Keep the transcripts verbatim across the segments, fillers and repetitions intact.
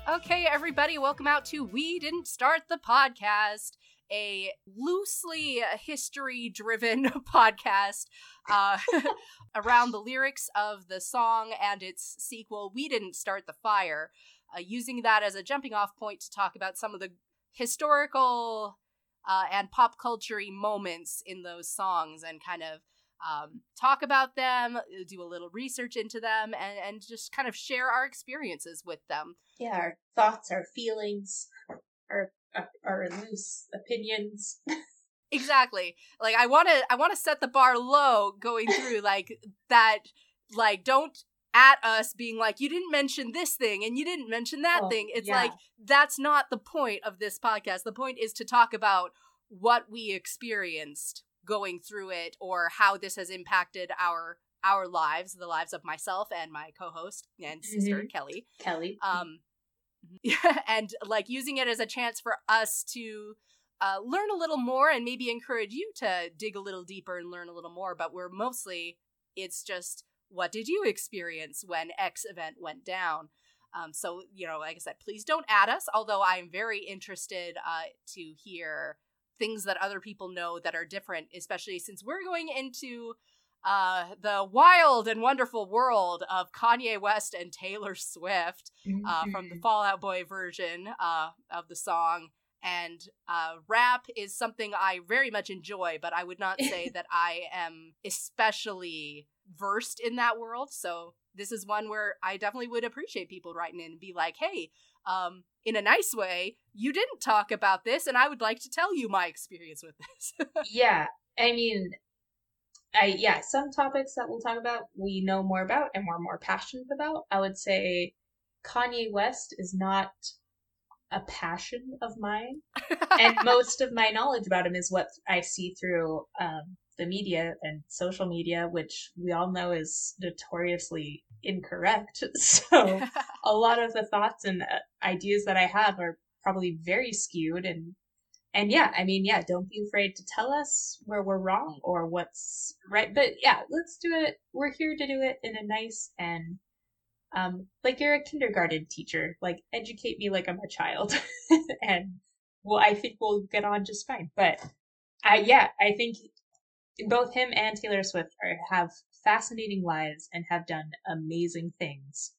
Okay, everybody, welcome out to We Didn't Start the Podcast, a loosely history-driven podcast uh, around the lyrics of the song and its sequel, We Didn't Start the Fire, uh, using that as a jumping-off point to talk about some of the historical uh, and pop culture-y moments in those songs and kind of Um, talk about them, do a little research into them, and, and just kind of share our experiences with them. Yeah, our thoughts, our feelings, our our, our loose opinions. Exactly. Like I want to, I want to set the bar low going through like that. Like, don't at us being like, you didn't mention this thing and you didn't mention that Oh, thing. It's yeah. like that's not the point of this podcast. The point is to talk about what we experienced going through it, or how this has impacted our our lives, the lives of myself and my co-host and sister Mm-hmm. Kelly. Kelly. Um, and like using it as a chance for us to uh, learn a little more and maybe encourage you to dig a little deeper and learn a little more. But we're mostly, it's just, what did you experience when X event went down? Um, so, you know, like I said, please don't add us, although I'm very interested uh, to hear things that other people know that are different, especially since we're going into uh, the wild and wonderful world of Kanye West and Taylor Swift Mm-hmm. uh, from the Fall Out Boy version uh, of the song. And uh, rap is something I very much enjoy, but I would not say that I am especially versed in that world. So this is one where I definitely would appreciate people writing in and be like, hey, um, in a nice way, you didn't talk about this, and I would like to tell you my experience with this. Yeah, I mean, I yeah, some topics that we'll talk about we know more about and we're more passionate about. I would say Kanye West is not a passion of mine, and most of my knowledge about him is what I see through um, the media and social media, which we all know is notoriously incorrect. So a lot of the thoughts and uh, ideas that I have are probably very skewed, and and yeah, I mean, yeah, don't be afraid to tell us where we're wrong or what's right. But yeah, let's do it. We're here to do it in a nice and um like you're a kindergarten teacher. Like educate me like I'm a child, and well, I think we'll get on just fine. But I yeah, I think both him and Taylor Swift are, have fascinating lives and have done amazing things.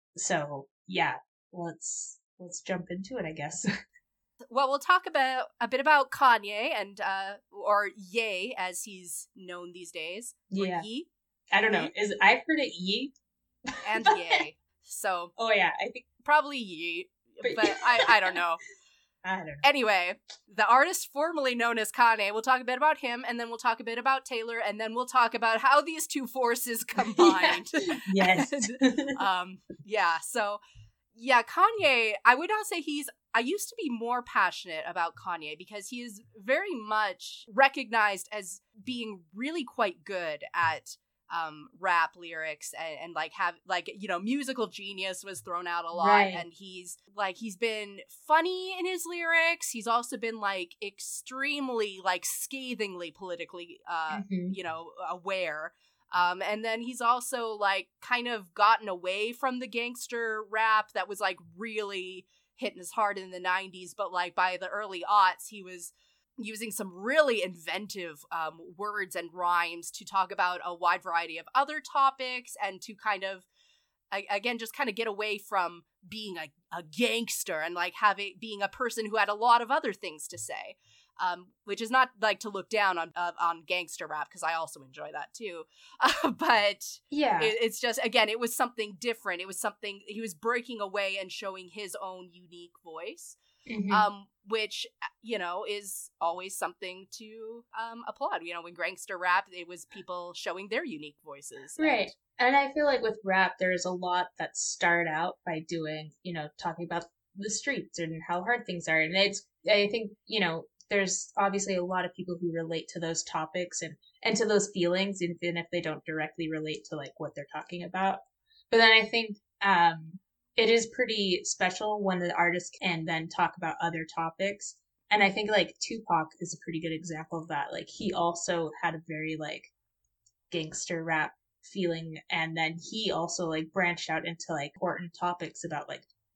So yeah, let's let's jump into it, I guess. Well, we'll talk about a bit about Kanye and uh or Ye as he's known these days. Or Yeah. Ye I don't know. Is I've heard it Ye. and Ye. So Oh yeah, I think. probably Ye, But, but I I don't know. I don't know. Anyway, the artist formerly known as Kanye, we'll talk a bit about him, and then we'll talk a bit about Taylor, and then we'll talk about how these two forces combined. Yes. And, um, yeah, so, yeah, Kanye, I would not say he's, I used to be more passionate about Kanye because he is very much recognized as being really quite good at um rap lyrics and, and like have like you know musical genius was thrown out a lot, Right. and he's like he's been funny in his lyrics. He's also been like extremely like scathingly politically uh Mhm. you know aware, um and then he's also like kind of gotten away from the gangster rap that was like really hitting his hard in the nineties, but like by the early aughts he was using some really inventive um, words and rhymes to talk about a wide variety of other topics and to kind of, I, again, just kind of get away from being a, a gangster and like having being a person who had a lot of other things to say, um, which is not like to look down on uh, on gangster rap because I also enjoy that too. Uh, but Yeah. it, it's just, again, it was something different. It was something he was breaking away and showing his own unique voice. Mhm. Um, which, you know, is always something to um, applaud. You know, when gangster rap, it was people showing their unique voices. Right. And I feel like with rap, there's a lot that start out by doing, you know, talking about the streets and how hard things are. And it's, I think, you know, there's obviously a lot of people who relate to those topics and, and to those feelings, even if they don't directly relate to like what they're talking about. But then I think, um, it is pretty special when the artist can then talk about other topics. And I think like Tupac is a pretty good example of that. Like he also had a very like gangster rap feeling, and then he also like branched out into like important topics about like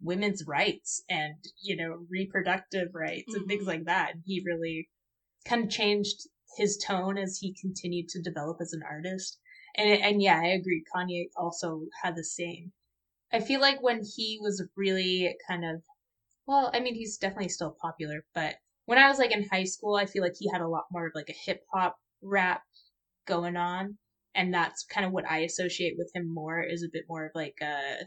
women's rights and, you know, reproductive rights and Mm-hmm. things like that. And he really kind of changed his tone as he continued to develop as an artist. And and yeah, I agree. Kanye also had the same. I feel like when he was really kind of, well, I mean, he's definitely still popular, but when I was like in high school, I feel like he had a lot more of like a hip hop rap going on. And that's kind of what I associate with him more, is a bit more of like a,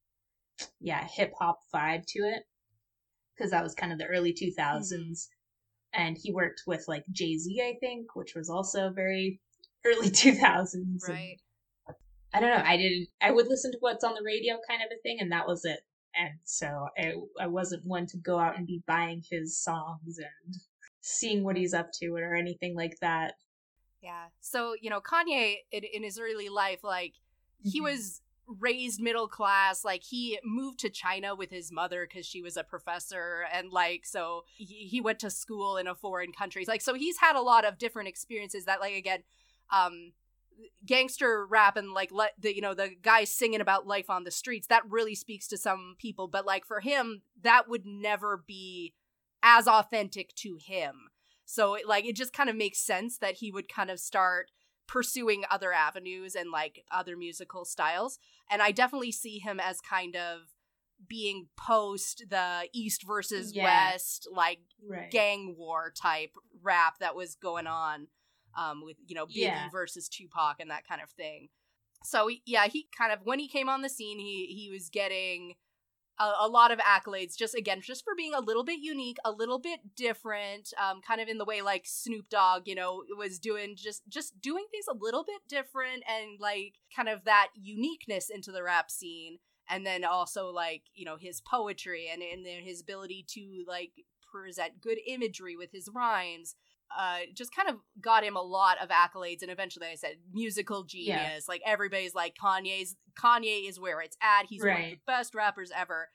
yeah, hip hop vibe to it. Because that was kind of the early two thousands. Mm-hmm. And he worked with like Jay-Z, I think, which was also very early two thousands. Right. And I don't know. I didn't, I would listen to what's on the radio kind of a thing, and that was it. And so I, I wasn't one to go out and be buying his songs and seeing what he's up to or anything like that. Yeah. So, you know, Kanye in, in his early life, like, he mm-hmm. was raised middle class. Like, he moved to China with his mother because she was a professor, and like, so he, he went to school in a foreign country. Like, so he's had a lot of different experiences that, like, again, um gangster rap and like let the, you know, the guys singing about life on the streets, that really speaks to some people, but like for him that would never be as authentic to him. So it, like, it just kind of makes sense that he would kind of start pursuing other avenues and like other musical styles. And I definitely see him as kind of being post the East versus yeah. West, like right. gang war type rap that was going on. Um, with, you know, Biggie yeah. versus Tupac and that kind of thing. So, yeah, he kind of, when he came on the scene, he he was getting a, a lot of accolades, just, again, just for being a little bit unique, a little bit different, um, kind of in the way, like, Snoop Dogg, you know, was doing, just, just doing things a little bit different and, like, kind of that uniqueness into the rap scene. And then also, like, you know, his poetry and, and his ability to, like, present good imagery with his rhymes. Uh, just kind of got him a lot of accolades, and eventually I said musical genius. Yeah. Like, everybody's like, Kanye's Kanye is where it's at. He's right. one of the best rappers ever.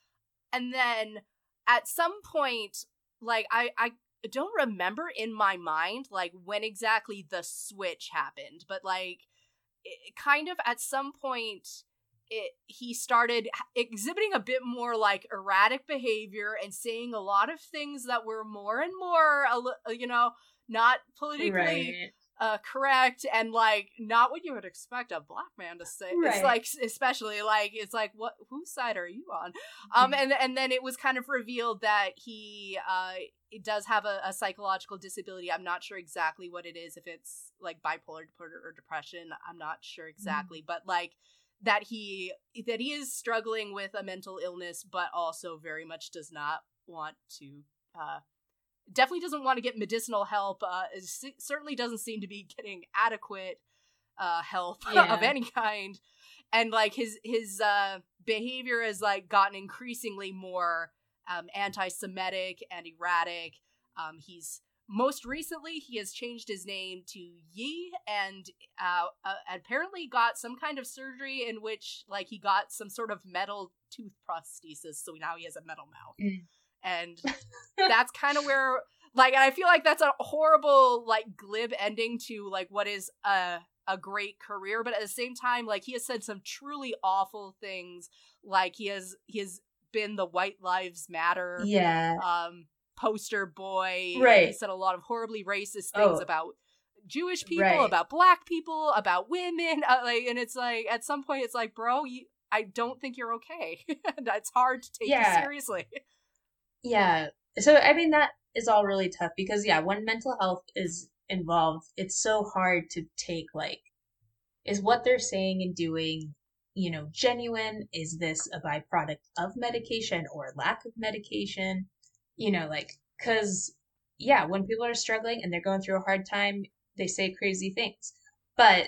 And then at some point, like, I I don't remember in my mind like when exactly the switch happened, but like it, kind of at some point it he started exhibiting a bit more like erratic behavior and saying a lot of things that were more and more, you know, not politically right. uh, correct and like not what you would expect a black man to say. Right. It's like, especially like, it's like, what, whose side are you on? Um, and and then it was kind of revealed that he uh it does have a, a psychological disability. I'm not sure exactly what it is, if it's like bipolar or depression. I'm not sure exactly, mm. but like. that he that he is struggling with a mental illness, but also very much does not want to uh definitely doesn't want to get medicinal help. Uh c- certainly doesn't seem to be getting adequate uh help yeah. of any kind. And like his his uh behavior has like gotten increasingly more um anti-Semitic and erratic. Um he's Most recently, he has changed his name to Ye, and uh, uh, apparently got some kind of surgery in which, like, he got some sort of metal tooth prosthesis, so now he has a metal mouth. Mm. And that's kind of where, like, and I feel like that's a horrible, like, glib ending to, like, what is a, a great career, but at the same time, like, he has said some truly awful things, like, he has, he has been the White Lives Matter. Yeah. Um... poster boy. Right. He said a lot of horribly racist things oh. about Jewish people, right. about black people, about women. Uh, like, and it's like, at some point, it's like, bro, you, I don't think you're okay. That's hard to take yeah. you seriously. Yeah. So, I mean, that is all really tough because, yeah, when mental health is involved, it's so hard to take, like, is what they're saying and doing, you know, genuine? Is this a byproduct of medication or lack of medication? You know, like, because, yeah, when people are struggling and they're going through a hard time, they say crazy things. But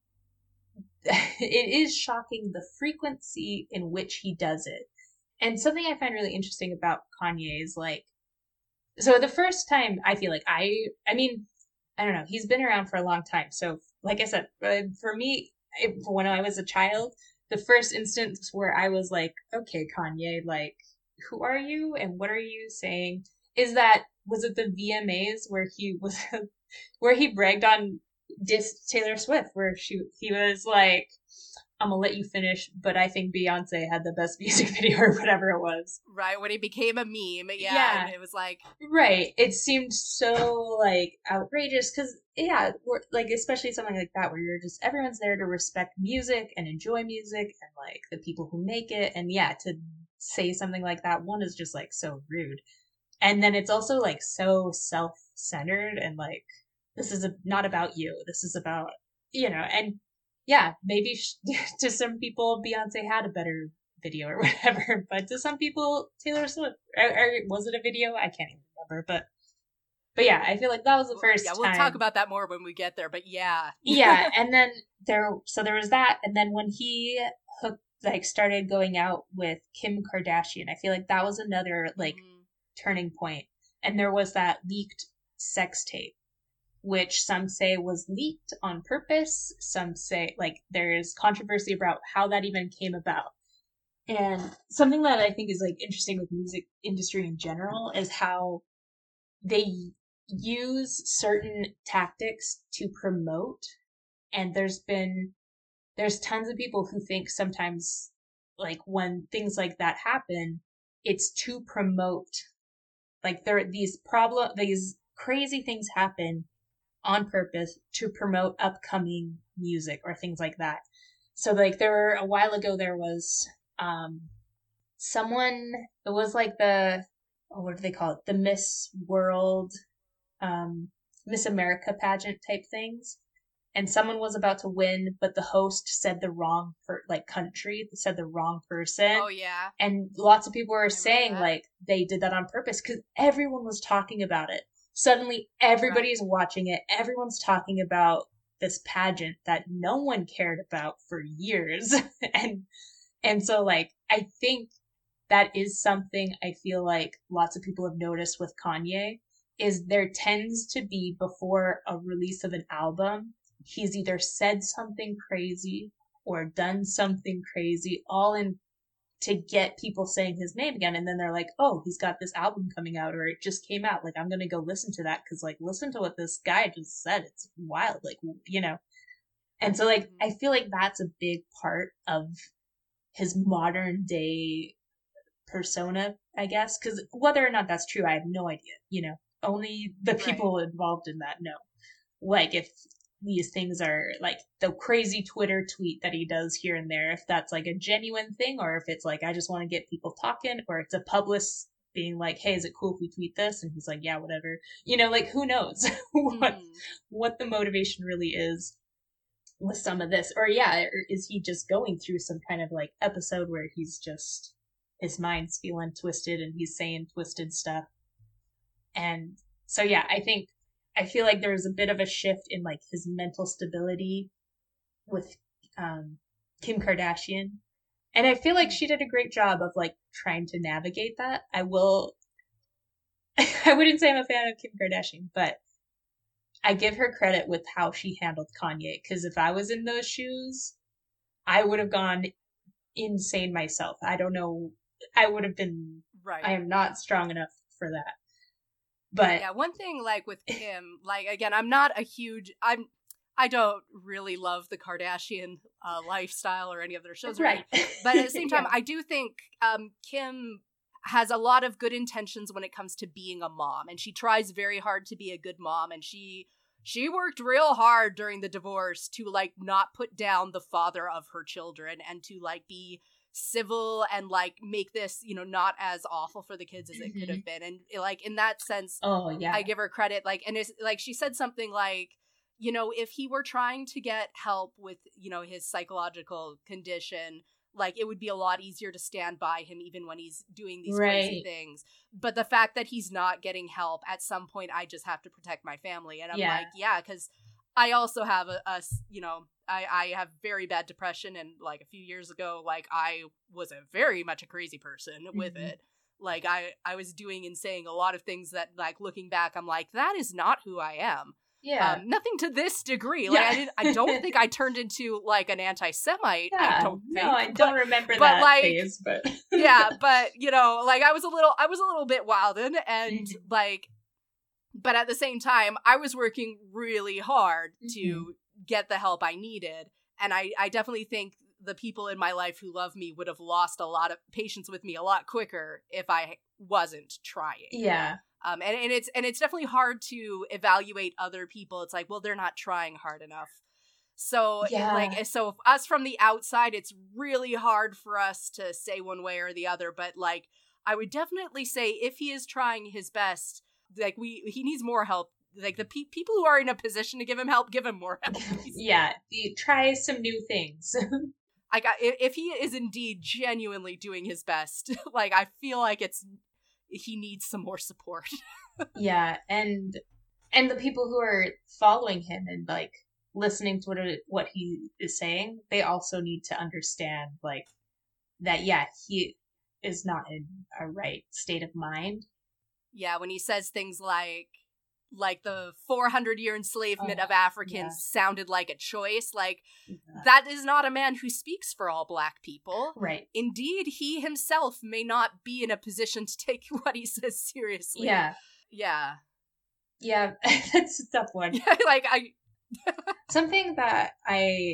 it is shocking the frequency in which he does it. And something I find really interesting about Kanye is, like, so the first time I feel like I, I mean, I don't know, he's been around for a long time. So, like I said, for me, when I was a child, the first instance where I was like, okay, Kanye, like, who are you and what are you saying? Is that, was it the V M As where he was, where he bragged on diss Taylor Swift, where she, he was like, I'm gonna let you finish, but I think Beyonce had the best music video or whatever it was. Right, when it became a meme, yeah, Yeah. and it was like... Right, it seemed so, like, outrageous, because, yeah, we're, like, especially something like that, where you're just, everyone's there to respect music and enjoy music, and, like, the people who make it, and, yeah, to say something like that, one is just, like, so rude. And then it's also, like, so self-centered, and, like, this is a, not about you, this is about, you know, and, yeah, maybe sh- to some people, Beyonce had a better video or whatever, but to some people, Taylor Swift, or, or was it a video? I can't even remember, but but yeah, I feel like that was the first yeah, we'll time. talk about that more when we get there, but yeah. Yeah, and then there, so there was that, and then when he hooked, like, started going out with Kim Kardashian, I feel like that was another, like, mm-hmm. turning point, and there was that leaked sex tape, which some say was leaked on purpose, some say, like, there's controversy about how that even came about. And something that I think is, like, interesting with music industry in general is how they use certain tactics to promote. And there's been, there's tons of people who think sometimes, like, when things like that happen, it's to promote. Like, there are these problem, these crazy things happen on purpose to promote upcoming music or things like that. So, like, there were, a while ago, there was... Um, someone, it was like the, oh, what do they call it? The Miss World, um, Miss America pageant type things. And someone was about to win, but the host said the wrong, per- like, country, said the wrong person. Oh, yeah. And lots of people were saying, that. like, they did that on purpose because everyone was talking about it. Suddenly, everybody's right. watching it. Everyone's talking about this pageant that no one cared about for years. and And so, like, I think that is something I feel like lots of people have noticed with Kanye, is there tends to be, before a release of an album, he's either said something crazy or done something crazy, all in to get people saying his name again. And then they're like, oh, he's got this album coming out, or it just came out. Like, I'm going to go listen to that because, like, listen to what this guy just said. It's wild. Like, you know. And so, like, I feel like that's a big part of his modern day persona, I guess, because whether or not that's true, I have no idea. You know, only the people right. involved in that know. Like, if these things are like the crazy Twitter tweet that he does here and there, if that's like a genuine thing, or if it's like, I just want to get people talking, or it's a publicist being like, hey, is it cool if we tweet this? And he's like, yeah, whatever. You know, like, who knows what mm. what the motivation really is with some of this. Or yeah, or is he just going through some kind of like episode where he's just, his mind's feeling twisted and he's saying twisted stuff. And so yeah, I think I feel like there's a bit of a shift in like his mental stability with um Kim Kardashian. And I feel like she did a great job of like trying to navigate that. I will I wouldn't say I'm a fan of Kim Kardashian, but I give her credit with how she handled Kanye, because if I was in those shoes, I would have gone insane myself. I don't know. I would have been, right. I am not strong enough for that. But yeah, one thing like with Kim, like again, I'm not a huge, I'm, I don't really love the Kardashian uh, lifestyle or any of their shows, right? But at the same time, yeah. I do think um, Kim has a lot of good intentions when it comes to being a mom, and she tries very hard to be a good mom, and she she worked real hard during the divorce to like not put down the father of her children and to like be civil and like make this, you know, not as awful for the kids as it mm-hmm. could have been. And like in that sense, oh yeah, I give her credit. Like, and it's like she said something like, you know, if he were trying to get help with, you know, his psychological condition, like it would be a lot easier to stand by him even when he's doing these right. crazy things. But the fact that he's not getting help, at some point I just have to protect my family. And I'm yeah. like, yeah, because I also have a, a, you know, I, I have very bad depression. And like a few years ago, like I was a very much a crazy person mm-hmm. with it. Like I, I was doing and saying a lot of things that like looking back, I'm like, that is not who I am. Yeah. Um, nothing to this degree. Like yeah. I didn't I don't think I turned into like an anti-Semite. Yeah. I don't think. No, I don't but, remember but that like, phase, but yeah, but you know, like I was a little I was a little bit wilded and mm-hmm. like but at the same time I was working really hard mm-hmm. to get the help I needed. And I, I definitely think the people in my life who love me would have lost a lot of patience with me a lot quicker if I wasn't trying. Yeah. Um, and, and it's and it's definitely hard to evaluate other people. It's like, well, they're not trying hard enough. So Yeah. it, like so us from the outside, it's really hard for us to say one way or the other. But like, I would definitely say if he is trying his best, like we he needs more help. Like the pe- people who are in a position to give him help, give him more help. Yeah, you try some new things. I got if, if he is indeed genuinely doing his best, like I feel like it's he needs some more support. Yeah, and and the people who are following him and like listening to what it, what he is saying, they also need to understand like that. Yeah, he is not in a right state of mind. Yeah, when he says things like like the four hundred year enslavement Oh, of Africans yeah. sounded like a choice, like Yeah. that is not a man who speaks for all black people. Right. Indeed, he himself may not be in a position to take what he says seriously. Yeah. Yeah. Yeah, that's a tough one. Yeah, like I Something that I,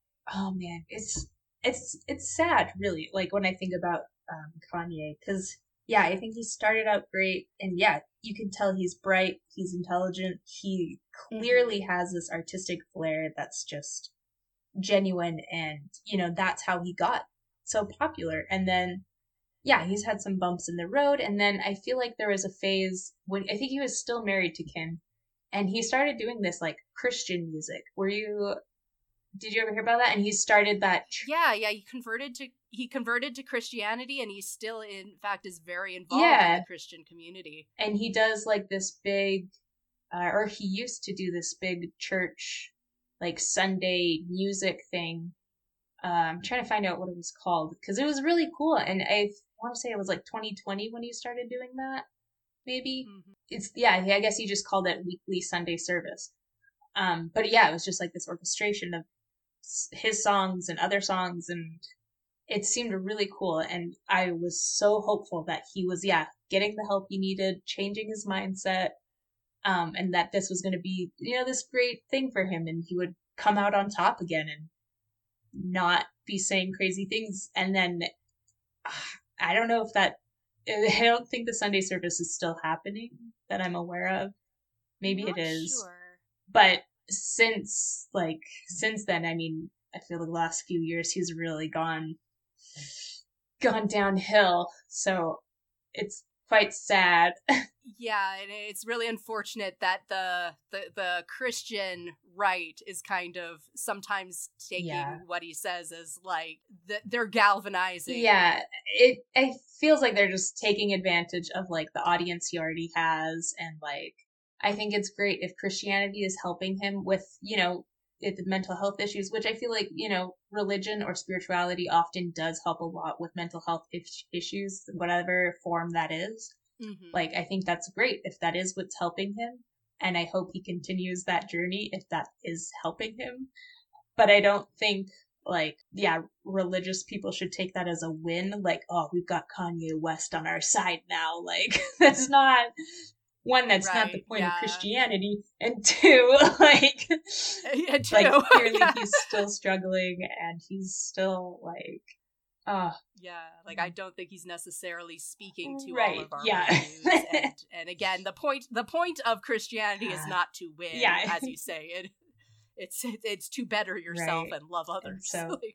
oh man, it's it's it's sad, really. Like when I think about um, Kanye, because yeah, I think he started out great, and yeah, you can tell he's bright, he's intelligent, he clearly has this artistic flair that's just genuine, and you know that's how he got so popular. And then yeah, he's had some bumps in the road, and then I feel like there was a phase when I think he was still married to Kim, and he started doing this like Christian music. Were you did you ever hear about that? And he started that tr- yeah, yeah, he converted to he converted to Christianity, and he still in fact is very involved Yeah. in the Christian community. and he does like this big uh, or he used to do this big church like Sunday music thing. Uh, I'm trying to find out what it was called because it was really cool, and I want to say it was like twenty twenty when he started doing that. Maybe Mhm. it's yeah. I guess he just called it weekly Sunday service. Um, but yeah, it was just like this orchestration of s- his songs and other songs, and it seemed really cool. And I was so hopeful that he was yeah getting the help he needed, changing his mindset, um, and that this was going to be you know this great thing for him, and he would come out on top again and not be saying crazy things. And then ah, I don't know if that I don't think the Sunday service is still happening that I'm aware of. Maybe Not it is. Sure. But since like since then, I mean, I feel like the last few years he's really gone gone downhill. So it's quite sad. Yeah, and it's really unfortunate that the the the Christian right is kind of sometimes taking Yeah. what he says as like th- they're galvanizing. Yeah, it it feels like they're just taking advantage of like the audience he already has, and like I think it's great if Christianity is helping him with you know it, the mental health issues, which I feel like you know religion or spirituality often does help a lot with mental health is- issues, whatever form that is. Mhm. Like I think that's great if that is what's helping him, and I hope he continues that journey if that is helping him. But I don't think like yeah religious people should take that as a win, like oh we've got Kanye West on our side now. Like that's not one, that's not the Right, point yeah. of Christianity, and two like Yeah, too. like clearly Yeah. he's still struggling, and he's still like uh Yeah, like I don't think he's necessarily speaking to all Right, of our yeah. values. And, and again, the point the point of Christianity is Yeah. not to win, Yeah. as you say. It it's it's to better yourself Right. and love others. so- Like,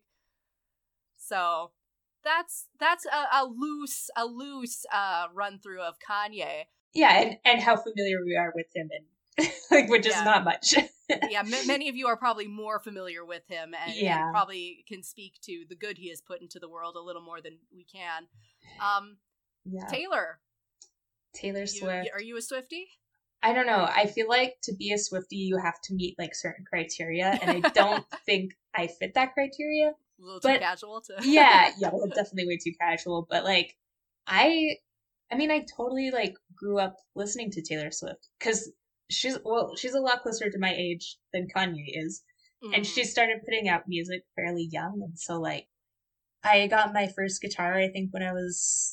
so that's that's a, a loose a loose uh run through of Kanye. yeah, and and how familiar we are with him, and like which is Yeah. not much. Yeah, m- many of you are probably more familiar with him and, Yeah. and probably can speak to the good he has put into the world a little more than we can. Um, Yeah, Taylor, Taylor you, Swift. are you a Swiftie? I don't know. I feel like to be a Swiftie, you have to meet like certain criteria, and I don't think I fit that criteria. A little too But- casual to. Yeah, yeah, well, definitely way too casual. But like, I, I mean, I totally like grew up listening to Taylor Swift because she's well, she's a lot closer to my age than Kanye is, and Mhm. she started putting out music fairly young, and so like, I got my first guitar I think when I was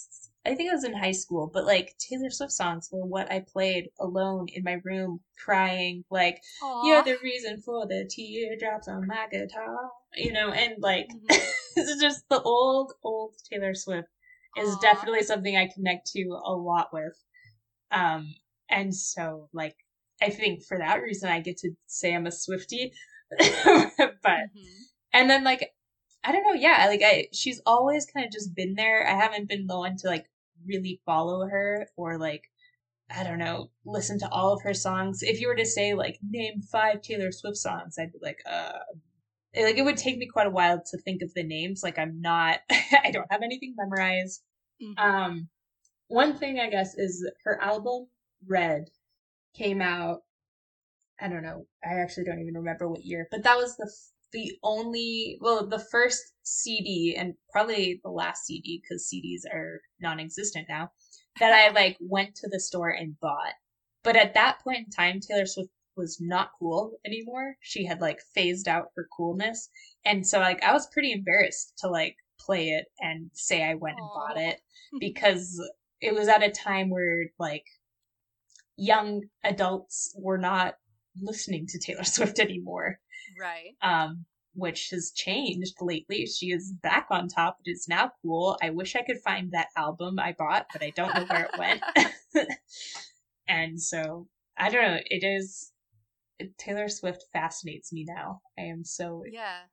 I think I was in high school, but like Taylor Swift songs were what I played alone in my room, crying, like, you're Aw. the reason for the teardrops on my guitar, you know, and like, Mhm. it's just the old, old Taylor Swift is Aw. definitely something I connect to a lot with. Um, and so, like, I think for that reason, I get to say I'm a Swiftie. But, Mhm. and then, like, I don't know, yeah, like, I, she's always kind of just been there. I haven't been the one to, like, really follow her or, like, I don't know, listen to all of her songs. If you were to say, like, name five Taylor Swift songs, I'd be like, uh, like, it would take me quite a while to think of the names. Like, I'm not, I don't have anything memorized. Mhm. Um, one thing I guess is her album Red came out. I don't know. I actually don't even remember what year, but that was the the only, well, the first C D and probably the last C D because C Ds are non-existent now that I like went to the store and bought. But at that point in time, Taylor Swift was not cool anymore. She had like phased out her coolness, and so like I was pretty embarrassed to like play it and say I went and bought Aw. it because it was at a time where like young adults were not listening to Taylor Swift anymore, Right. um, which has changed lately. She is back on top. It is now cool. I wish I could find that album I bought, but I don't know where it went. And so, I don't know. It is. Taylor Swift fascinates me now. I am so. Yeah.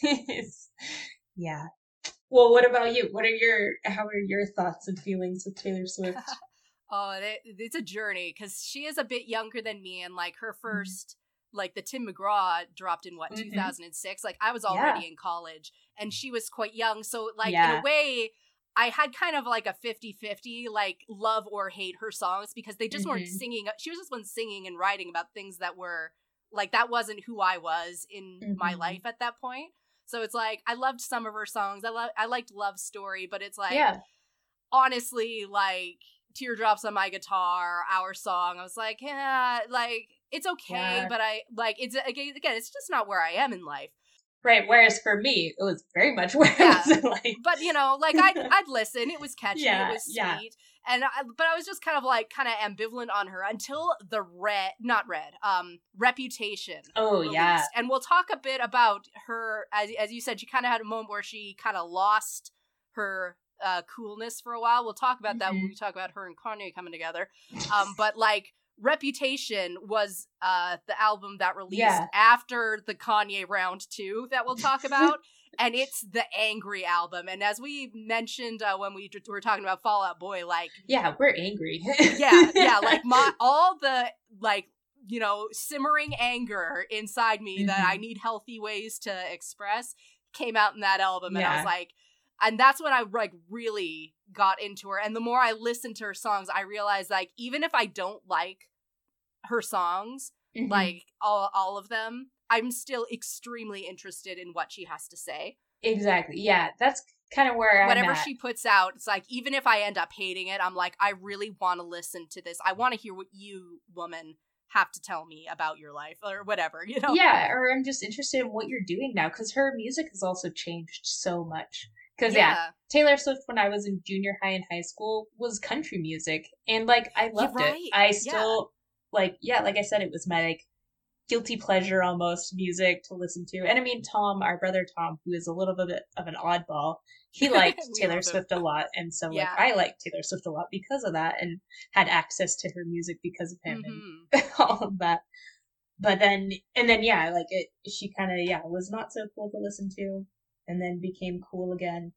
Yeah. Well, what about you? What are your, how are your thoughts and feelings with Taylor Swift? Oh, it, it's a journey because she is a bit younger than me, and like her first, like the Tim McGraw dropped in what Mm-hmm. two thousand six. Like I was Yeah. already in college, and she was quite young. So like in Yeah. a way, I had kind of like a fifty-fifty, like love or hate her songs because they just weren't Mm-hmm. singing. She was just one singing and writing about things that were like that wasn't who I was in my Mm-hmm. life at that point. So it's like I loved some of her songs. I love I liked Love Story, but it's like Yeah. honestly, like Teardrops on My Guitar, Our Song, I was like, yeah, like it's okay, Yeah. but I like it's again, again, it's just not where I am in life. Right. Whereas for me, it was very much where Yeah. I was like, But you know, like I'd I'd listen. It was catchy. Yeah, It was yeah. sweet. And I, but I was just kind of like kind of ambivalent on her until the red, not red, um, Reputation. oh released. yeah, And we'll talk a bit about her. As as you said, she kind of had a moment where she kind of lost her uh, coolness for a while. We'll talk about that when Mhm. we talk about her and Kanye coming together. Um, but like Reputation was uh the album that released Yeah. after the Kanye round two that we'll talk about. And it's the angry album. And as we mentioned uh, when we d- were talking about Fall Out Boy, like yeah, we're angry. yeah, yeah, like my all the like you know simmering anger inside me that I Mhm. need healthy ways to express came out in that album, and I Yeah. was like, and that's when I like really got into her. And the more I listened to her songs, I realized like even if I don't like her songs, Mhm. like all all of them, I'm still extremely interested in what she has to say. Exactly. Yeah, that's kind of where I'm Whatever at. she puts out, it's like even if I end up hating it, I'm like I really want to listen to this. I want to hear what you, woman, have to tell me about your life or whatever, you know. Yeah, or I'm just interested in what you're doing now because her music has also changed so much. Because yeah. Yeah. Taylor Swift when I was in junior high and high school was country music, and like I You're loved right. it. I Yeah. still like yeah, like I said, it was my like guilty pleasure almost music to listen to. And I mean, Tom, our brother Tom, who is a little bit of an oddball, he liked We Taylor love him. Swift a lot, and so Yeah. like I liked Taylor Swift a lot because of that, and had access to her music because of him Mhm. and all of that. But then, and then yeah, like it, she kind of yeah was not so cool to listen to, and then became cool again,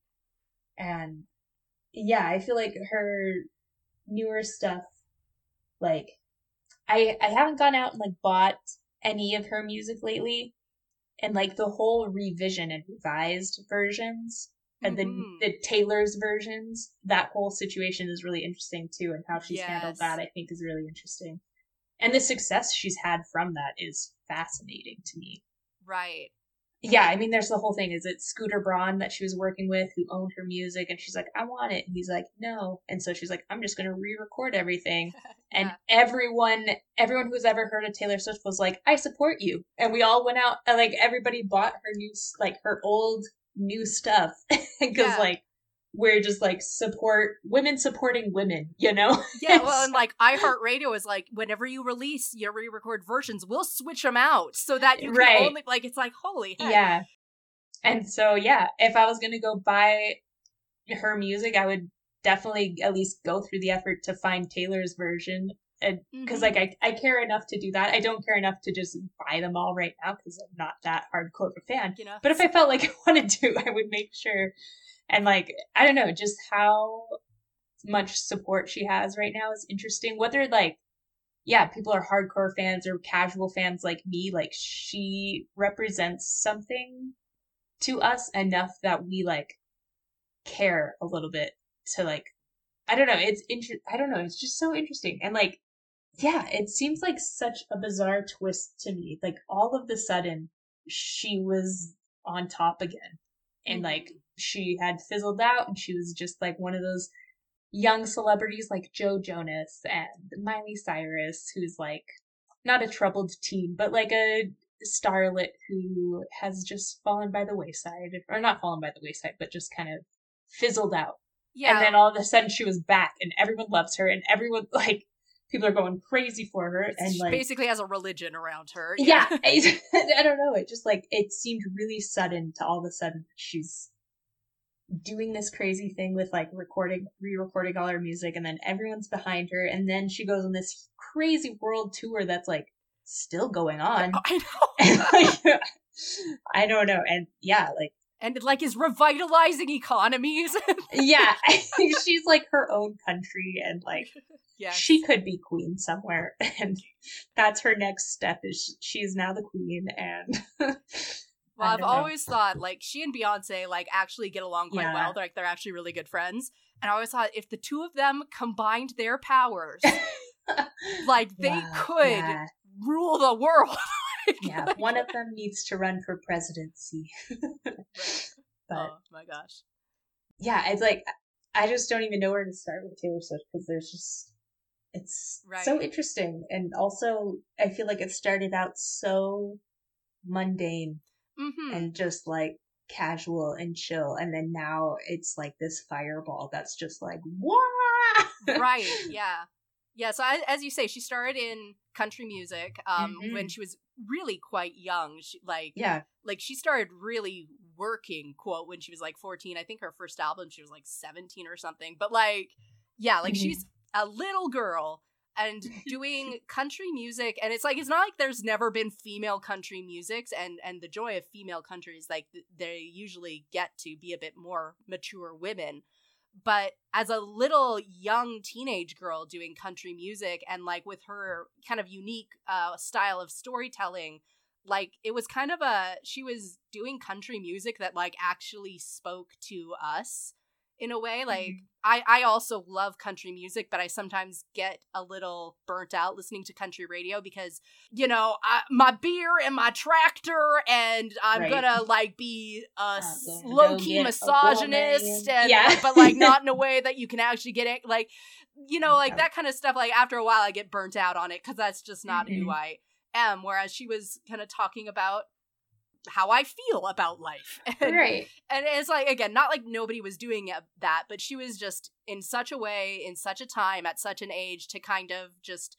and yeah, I feel like her newer stuff, like I I haven't gone out and like bought any of her music lately, and like the whole revision and revised versions and then Mhm. the Taylor's versions, that whole situation is really interesting too, and how she's handled Yes. that I think is really interesting. And the success she's had from that is fascinating to me. Right. Yeah, I mean, there's the whole thing. Is it Scooter Braun that she was working with who owned her music? And she's like, I want it. And he's like, no. And so she's like, I'm just going to re record everything. And Yeah. everyone, everyone who's ever heard of Taylor Swift was like, I support you. And we all went out and like everybody bought her new, like her old new stuff. Because Yeah. like we're just like support women supporting women, you know? Yeah, well, and like iHeartRadio is like, whenever you release your re-record versions, we'll switch them out so that you can Right. only, like, it's like, holy heck. Yeah. And so, yeah, if I was going to go buy her music, I would definitely at least go through the effort to find Taylor's version. And because Mhm. like I, I care enough to do that. I don't care enough to just buy them all right now because I'm not that hardcore of a fan. You know? But if I felt like I wanted to, I would make sure. And like, I don't know, just how much support she has right now is interesting. Whether like, yeah, people are hardcore fans or casual fans like me, like she represents something to us enough that we like care a little bit to like, I don't know, it's inter- I don't know, it's just so interesting. And like, yeah, it seems like such a bizarre twist to me. Like all of the sudden she was on top again and Mhm. like she had fizzled out and she was just like one of those young celebrities like Joe Jonas and Miley Cyrus, who's like not a troubled teen, but like a starlet who has just fallen by the wayside, or not fallen by the wayside, but just kind of fizzled out. Yeah. And then all of a sudden she was back and everyone loves her and everyone like people are going crazy for her and she like basically has a religion around her. yeah, Yeah. I, I don't know, it just like it seemed really sudden to all of a sudden she's doing this crazy thing with like recording re-recording all her music and then everyone's behind her and then she goes on this crazy world tour that's like still going on. I know. And, like, I don't know. And yeah, like and it, like, is revitalizing economies. yeah, I think she's like her own country and like yes. she could be queen somewhere and that's her next step is she's now the queen. And well, I've always thought like she and Beyonce like actually get along quite Yeah. well. They're, like they're actually really good friends. And I always thought if the two of them combined their powers, like they Wow, could yeah. rule the world. Yeah, Like- one of them needs to run for presidency. Right. But Oh my gosh. yeah, it's like I just don't even know where to start with Taylor Swift because there's just it's Right. so interesting, and also I feel like it started out so mundane Mm-hmm. and just like casual and chill, and then now it's like this fireball that's just like what? Right, yeah. Yeah, so I, as you say, she started in country music um, Mhm. when she was really quite young. She, like, Yeah, like she started really working, quote, when she was like fourteen. I think her first album, she was like seventeen or something. But like, yeah, like Mhm. she's a little girl and doing country music. And it's like, it's not like there's never been female country musics. And, and the joy of female country is like th- they usually get to be a bit more mature women. But as a little young teenage girl doing country music and like with her kind of unique uh, style of storytelling, like it was kind of a, she was doing country music that like actually spoke to us in a way. Like Mhm. I, I also love country music, but I sometimes get a little burnt out listening to country radio because, you know, I, my beer and my tractor and I'm Right. gonna like be a Uh, s- go- low-key go get a misogynist woman. and Yeah. but like not in a way that you can actually get it. Like, you know, like Yeah. that kind of stuff. Like after a while I get burnt out on it because that's just not who Mhm. I am. Whereas she was kind of talking about how I feel about life. And, Right. and it's like, again, not like nobody was doing it- that, but she was just in such a way, in such a time, at such an age to kind of just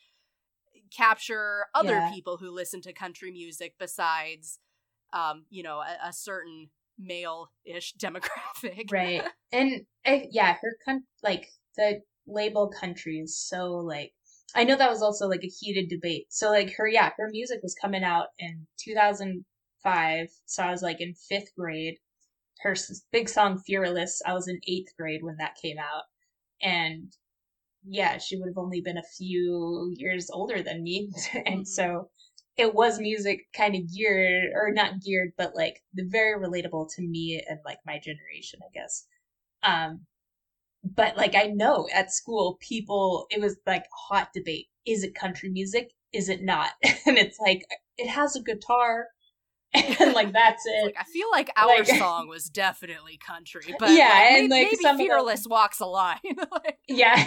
capture other Yeah. people who listen to country music besides, um, you know, a, a certain male-ish demographic. Right. And I, yeah, her con- like the label country is so like I know that was also like a heated debate. So like her yeah, her music was coming out in two thousand five, so I was like in fifth grade. Her s- big song Fearless, I was in eighth grade when that came out. And yeah, she would have only been a few years older than me. And Mhm. so it was music kind of geared, or not geared, but like the very relatable to me and like my generation, I guess. Um, but like I know at school, people, it was like a hot debate. Is it country music? Is it not? And it's like, it has a guitar. And like that's it. Like, I feel like our Like- song was definitely country, but Yeah, like, and, may- like, maybe some of them- Fearless walks a line. Like, Yeah.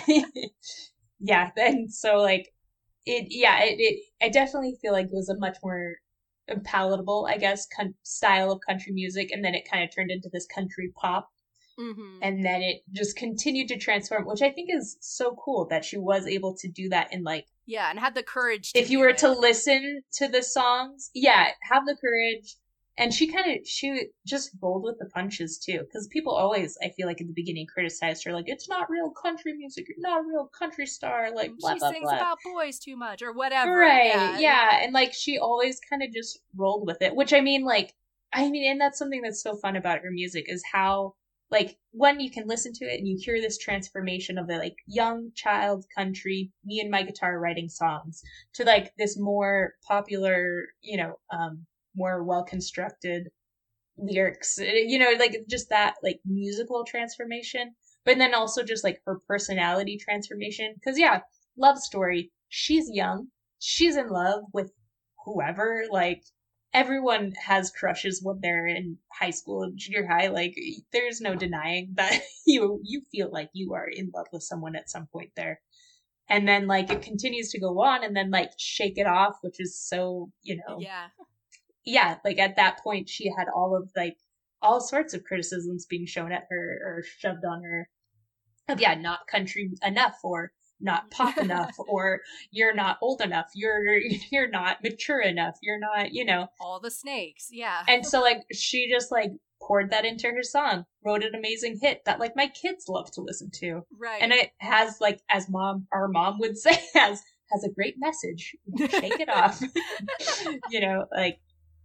Yeah. And so like it, yeah, it, it, I definitely feel like it was a much more palatable, I guess, con- style of country music. And then it kind of turned into this country pop Mm-hmm. And then it just continued to transform, which I think is so cool that she was able to do that in like, yeah, and had the courage to if you do were it. to listen to the songs, yeah, have the courage. And she kind of, she just rolled with the punches too. Because people always, I feel like in the beginning, criticized her, like, it's not real country music, you're not a real country star, like, blah, she blah, sings blah. about boys too much, or whatever. Right, yeah. yeah. And like, she always kind of just rolled with it, which I mean, like, I mean, and that's something that's so fun about her music is how, like, when you can listen to it and you hear this transformation of the, like, young child country, me and my guitar writing songs, to, like, this more popular, you know, um, more well-constructed lyrics, you know, like, just that, like, musical transformation, but then also just, like, her personality transformation. Because, yeah, love story, she's young, she's in love with whoever, like, everyone has crushes when they're in high school and junior high. Like, there's no denying that you you feel like you are in love with someone at some point there. And then, like, it continues to go on, and then, like, Shake It Off, which is so, you know. Yeah. Yeah, like, at that point, she had all of, like, all sorts of criticisms being shown at her or shoved on her. Of, yeah, not country enough, or not pop enough, or you're not old enough, you're you're not mature enough, you're not, you know, all the snakes, yeah. And so, like, she just, like, poured that into her song, wrote an amazing hit that, like, my kids love to listen to, right? And it has, like, as mom our mom would say, has has a great message. Shake it off. You know, like,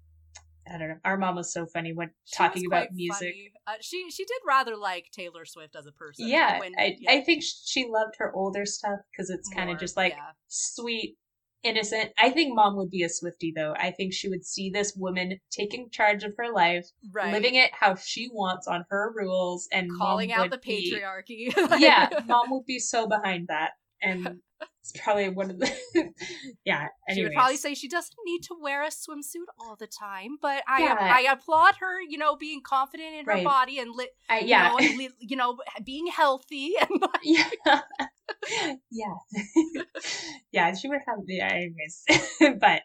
I don't know. Our mom was so funny when she talking about music. Uh, she she did rather like Taylor Swift as a person. Yeah, when, I yeah. I think she loved her older stuff because it's kind of just like yeah. sweet, innocent. I think mom would be a Swiftie though. I think she would see this woman taking charge of her life, right. living it how she wants on her rules, and calling mom out would the be, patriarchy. Yeah, mom would be so behind that, and it's probably one of the yeah. Anyways. She would probably say she doesn't need to wear a swimsuit all the time, but I Yeah. I applaud her, you know, being confident in her Right. body and li- I, yeah, you know, and li- you know, being healthy and like, yeah, yeah, yeah. She would have yeah. Anyways, but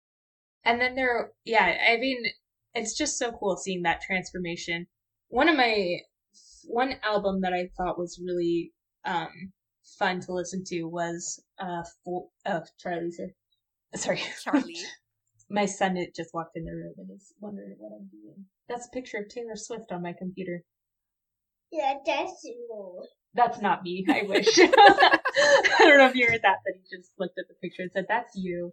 and then there, yeah. I mean, it's just so cool seeing that transformation. One of my one album that I thought was really um fun to listen to was uh full oh Charlie's here. Sorry, Charlie. My son it just walked in the room and is wondering what I'm doing. That's a picture of Taylor Swift on my computer. Yeah, that's you. That's not me. I wish. I don't know if you heard that, but he just looked at the picture and said, "That's you."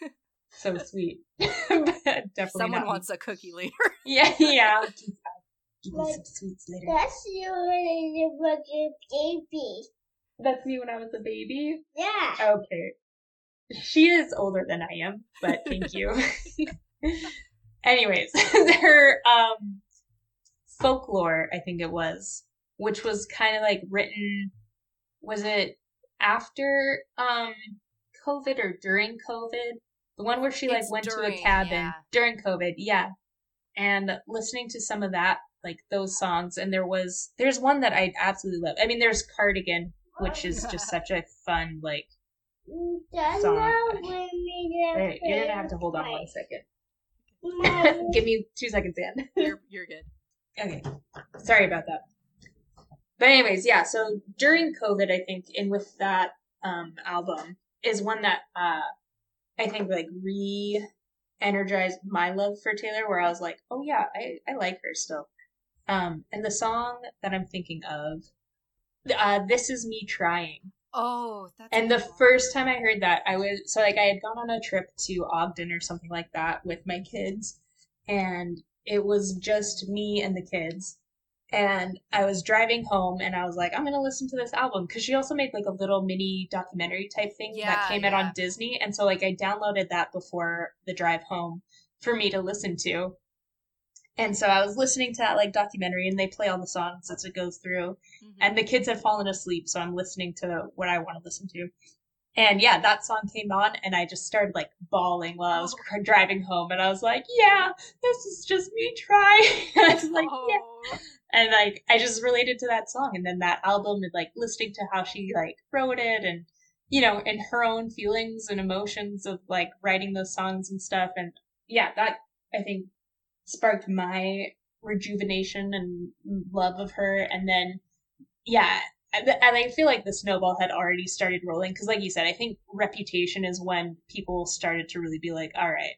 So sweet. Definitely. Someone not wants me. a cookie later. Yeah, yeah. I'll give, I'll give you Like, some sweets later. That's you when you were a baby. That's me when I was a baby. Yeah. Okay. She is older than I am, but thank you. Anyways, her um folklore, I think it was, which was kind of like written, was it after um COVID or during COVID? The one where she like It's went during, to a cabin yeah. during COVID, yeah. And listening to some of that, like those songs, and there was there's one that I absolutely love. I mean, there's Cardigan, which is just such a fun like That's song. not when we All right, you're gonna have to hold on one second. Mommy. Give me two seconds, Anne. You're you're good. Okay. Sorry about that. But anyways, yeah, so during COVID, I think, and with that um album is one that uh I think like re-energized my love for Taylor, where I was like, oh yeah, I, I like her still. Um and the song that I'm thinking of, uh This Is Me Trying. Oh, that's And the cool. first time I heard that, I was so like I had gone on a trip to Ogden or something like that with my kids, and it was just me and the kids. And I was driving home, and I was like, I'm gonna listen to this album because she also made like a little mini documentary type thing Yeah, that came out yeah. on Disney, and so like I downloaded that before the drive home for me to listen to. And so I was listening to that like documentary, and they play all the songs as it goes through. Mhm. And the kids had fallen asleep, so I'm listening to what I want to listen to. And yeah, that song came on, and I just started like bawling while I was Oh. cr- driving home, and I was like, "Yeah, this is just me trying." I was like, oh. "Yeah," and like I just related to that song, and then that album, and like listening to how she like wrote it, and you know, and her own feelings and emotions of like writing those songs and stuff, and yeah, that I think sparked my rejuvenation and love of her. And then, yeah, and I feel like the snowball had already started rolling because, like you said, I think Reputation is when people started to really be like, all right,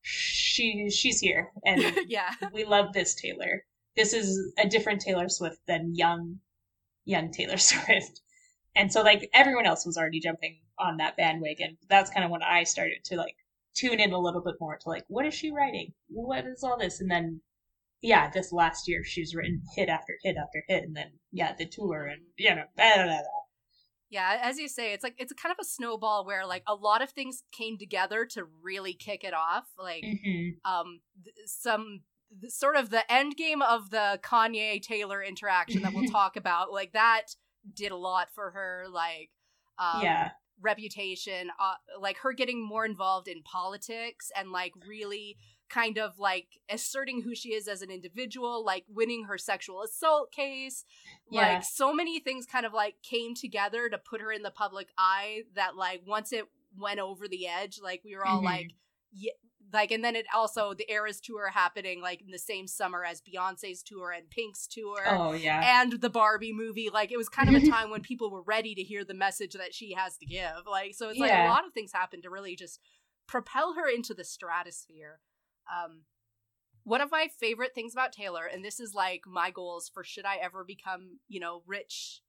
she she's here, and yeah, we love this Taylor. This is a different Taylor Swift than young, young Taylor Swift. And so, like, everyone else was already jumping on that bandwagon. That's kind of when I started to, like, tune in a little bit more to, like, what is she writing? What is all this? And then, yeah, this last year, she's written hit after hit after hit. And then, yeah, the tour and, you know, blah, blah, blah. Yeah, as you say, it's like, it's a kind of a snowball where, like, a lot of things came together to really kick it off. Like, mm-hmm. um, th- some... sort of the end game of the Kanye Taylor interaction that we'll talk about, like that did a lot for her, like um yeah Reputation, uh, like her getting more involved in politics and like really kind of like asserting who she is as an individual, like winning her sexual assault case. Yeah. Like so many things kind of like came together to put her in the public eye that like once it went over the edge, like we were all mm-hmm. like yeah, like, and then it also, the Eras tour happening, like, in the same summer as Beyonce's tour and Pink's tour. Oh, yeah. And the Barbie movie. Like, it was kind of a time when people were ready to hear the message that she has to give. Like, so it's, like, yeah. a lot of things happened to really just propel her into the stratosphere. Um, one of my favorite things about Taylor, and this is, like, my goals for should I ever become, you know, rich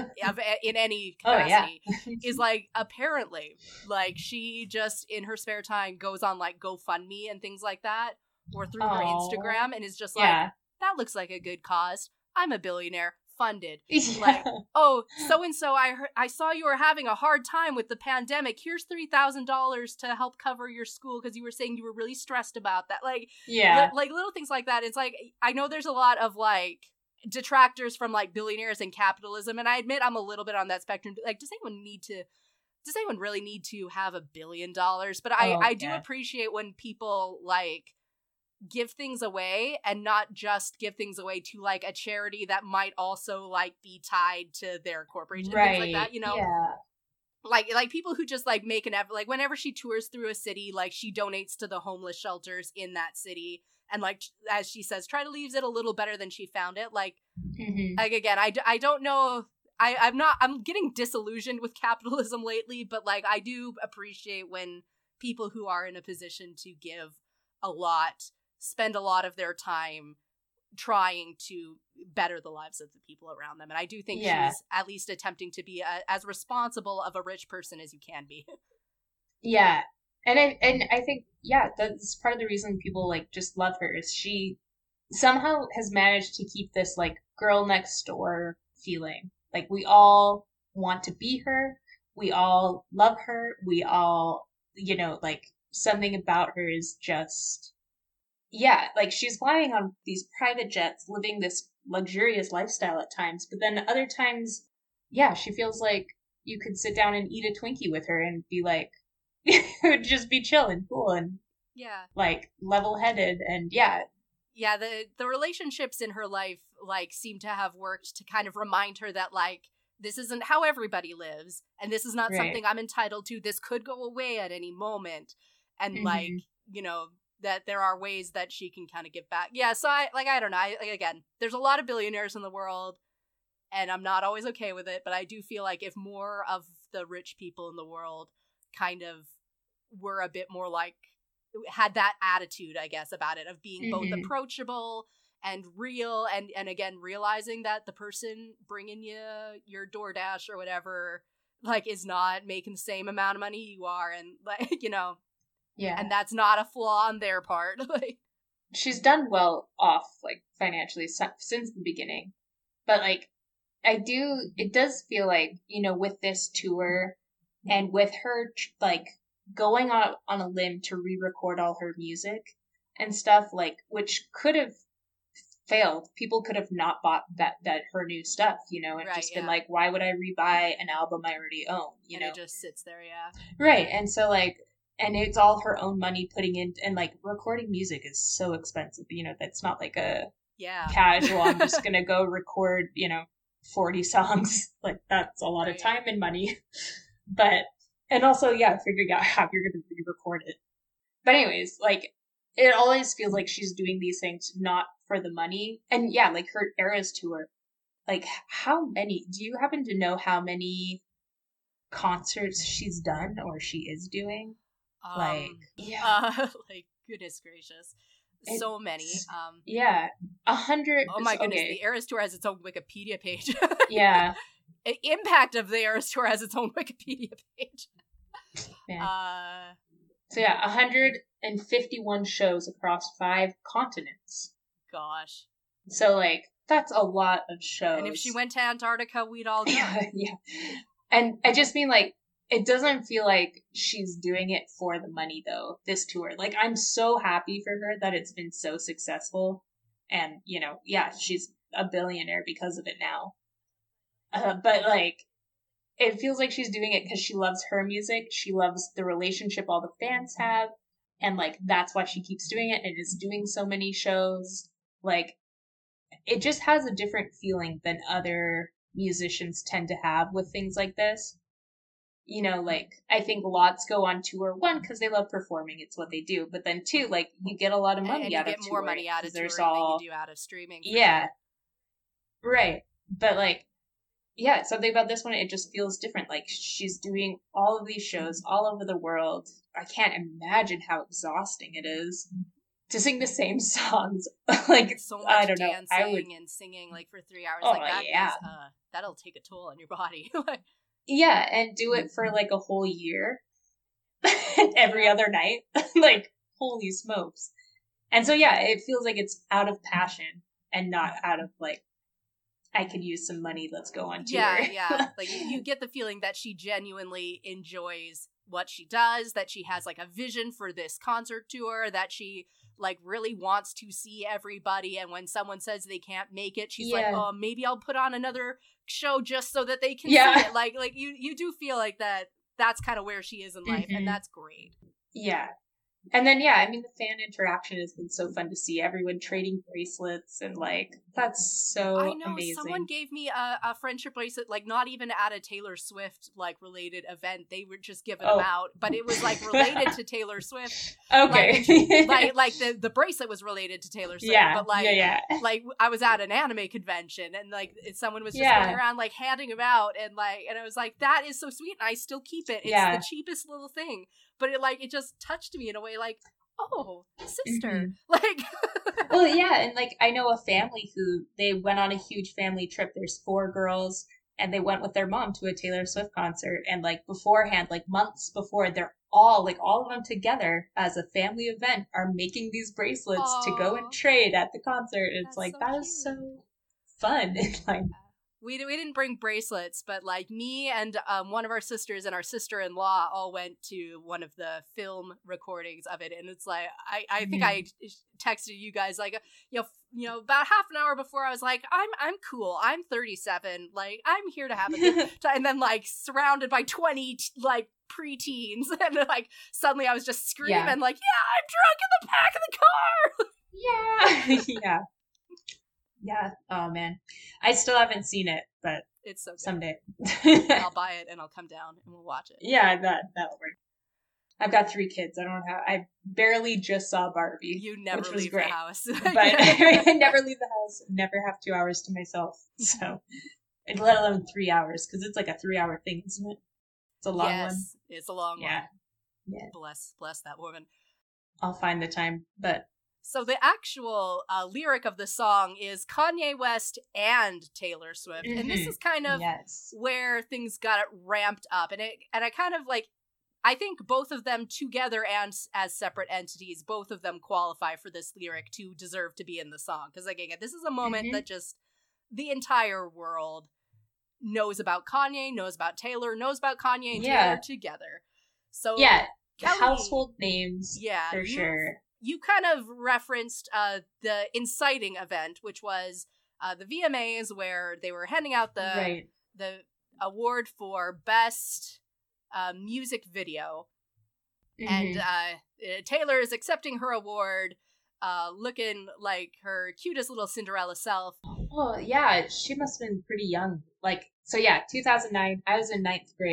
in any capacity, oh, yeah. is like apparently like she just in her spare time goes on like GoFundMe and things like that, or through Aww. her Instagram, and is just like yeah. that looks like a good cause. I'm a billionaire, funded. Yeah. Like, oh, so and so, I heard, I saw you were having a hard time with the pandemic. Here's three thousand dollars to help cover your school because you were saying you were really stressed about that. Like, yeah, li- like little things like that. It's like I know there's a lot of like detractors from like billionaires and capitalism, and I admit I'm a little bit on that spectrum. Like, does anyone need to does anyone really need to have a billion dollars? But I oh, I do yeah. appreciate when people like give things away, and not just give things away to like a charity that might also like be tied to their corporation, right. things like that, you know. Yeah. Like, like people who just like make an effort, like whenever she tours through a city, like she donates to the homeless shelters in that city. And like, as she says, try to leave it a little better than she found it. Like, mm-hmm. like again, I, I don't know. I, I'm not, I'm getting disillusioned with capitalism lately, but like, I do appreciate when people who are in a position to give a lot, spend a lot of their time trying to better the lives of the people around them. And I do think yeah. she's at least attempting to be a, as responsible of a rich person as you can be. Yeah. And I, and I think, yeah, that's part of the reason people, like, just love her is she somehow has managed to keep this, like, girl next door feeling. Like, we all want to be her. We all love her. We all, you know, like, something about her is just, yeah, like, she's flying on these private jets, living this luxurious lifestyle at times. But then other times, yeah, she feels like you could sit down and eat a Twinkie with her and be like, it would just be chill and cool and yeah, like level-headed. And yeah yeah the the relationships in her life like seem to have worked to kind of remind her that like this isn't how everybody lives, and this is not right. something I'm entitled to. This could go away at any moment, and mm-hmm. like, you know, that there are ways that she can kind of give back. Yeah, so I like I don't know I, like, again, there's a lot of billionaires in the world, and I'm not always okay with it, but I do feel like if more of the rich people in the world kind of were a bit more like, had that attitude, I guess, about it, of being mm-hmm. both approachable and real, and and again realizing that the person bringing you your DoorDash or whatever like is not making the same amount of money you are, and like, you know, yeah, and that's not a flaw on their part. Like, she's done well off like financially since the beginning, but like I do, it does feel like, you know, with this tour and with her like going out on a limb to re-record all her music and stuff, like, which could have failed. People could have not bought that that her new stuff, you know, and right, just yeah. been like, why would I rebuy an album I already own, you and know? it just sits there, yeah. Right, and so like, and it's all her own money putting in, and like recording music is so expensive, you know, that's not like a yeah casual, I'm just gonna go record, you know, forty songs. Like, that's a lot right. of time and money. But, and also, yeah, figuring out how you're gonna re-record it. But anyways, like, it always feels like she's doing these things not for the money. And yeah, like her Eras tour, like how many, do you happen to know how many concerts she's done or she is doing? Um, like, yeah. Uh, like, goodness gracious. It's, so many. Um, yeah. A hundred. Oh my goodness, okay. the Eras Tour has its own Wikipedia page. Yeah. Impact of the Eras Tour has its own Wikipedia page. Yeah. Uh, so yeah, one hundred fifty-one shows across five continents. Gosh. So like, that's a lot of shows. And if she went to Antarctica, we'd all go. Yeah, yeah. And I just mean like, it doesn't feel like she's doing it for the money though, this tour. Like, I'm so happy for her that it's been so successful. And, you know, yeah, she's a billionaire because of it now. Uh, but like, it feels like she's doing it because she loves her music. She loves the relationship all the fans have. And like, that's why she keeps doing it and is doing so many shows. Like, it just has a different feeling than other musicians tend to have with things like this. You know, like, I think lots go on tour, one, because they love performing, it's what they do, but then two, like, you get a lot of money and out you of get more touring, money out of touring all... than you do out of streaming. Yeah. Sure. Right. But, like, yeah, something about this one, it just feels different. Like, she's doing all of these shows all over the world. I can't imagine how exhausting it is to sing the same songs. Like, so much I don't dancing know. I would... and singing, like, for three hours. Oh, like, that yeah. is, uh, that'll take a toll on your body. Yeah, and do it for like a whole year. Every other night. Like, holy smokes. And so yeah, it feels like it's out of passion and not out of like, I could use some money, let's go on tour. Yeah, yeah. Like, you get the feeling that she genuinely enjoys what she does, that she has like a vision for this concert tour, that she like really wants to see everybody, and when someone says they can't make it, she's yeah. like, oh, maybe I'll put on another show just so that they can yeah. see it. Like, like you, you do feel like that that's kind of where she is in life, mm-hmm. and that's great. Yeah. And then, yeah, I mean, the fan interaction has been so fun to see. Everyone trading bracelets and, like, that's so I know, amazing. Someone gave me a, a friendship bracelet, like, not even at a Taylor Swift, like, related event. They were just giving oh. them out. But it was, like, related to Taylor Swift. Okay. Like, like, like, the, the bracelet was related to Taylor Swift. Yeah, but, like, yeah, yeah. like, I was at an anime convention, and, like, someone was just yeah. going around, like, handing them out. And, like, and I was like, that is so sweet, and I still keep it. It's yeah. the cheapest little thing. But, it, like, it just touched me in a way, like, oh, sister. Mm-hmm. Like, well, yeah, and like I know a family who they went on a huge family trip. There's four girls, and they went with their mom to a Taylor Swift concert. And like beforehand, like months before, they're all like all of them together as a family event are making these bracelets Aww. To go and trade at the concert. It's That's like so that cute. is so fun. Like. We, we didn't bring bracelets, but like me and um, one of our sisters and our sister-in-law all went to one of the film recordings of it, and it's like I, I think mm-hmm. I texted you guys like you know you know about half an hour before. I was like, I'm I'm cool. I'm thirty-seven. Like I'm here to have a good time. And then like surrounded by twenty like preteens, and like suddenly I was just screaming yeah. like, yeah, I'm drunk in the back of the car. Yeah, yeah. Yeah. Oh man, I still haven't seen it, but it's so good. Someday I'll buy it and I'll come down and we'll watch it. Yeah, that that'll work. I've got three kids. I don't have. I barely just saw Barbie. You never which was leave great. the house, but I never leave the house. Never have two hours to myself. So, let alone three hours because it's like a three-hour thing, isn't it? It's a long yes, one. It's a long yeah. one. Yeah. Bless, bless that woman. I'll find the time, but. So the actual uh, lyric of the song is Kanye West and Taylor Swift, mm-hmm. and this is kind of yes. where things got ramped up, and it and I kind of like, I think both of them together and as separate entities, both of them qualify for this lyric to deserve to be in the song, because like again, this is a moment mm-hmm. that just the entire world knows about Kanye, knows about Taylor, knows about Kanye and yeah. Taylor together. So yeah, Kelly, household names, yeah, for you, sure. You kind of referenced uh, the inciting event, which was uh, the V M As, where they were handing out the right. the award for best uh, music video, mm-hmm. and uh, Taylor is accepting her award, uh, looking like her cutest little Cinderella self. Well, yeah, she must have been pretty young. Like, so yeah, two thousand nine. I was in ninth grade.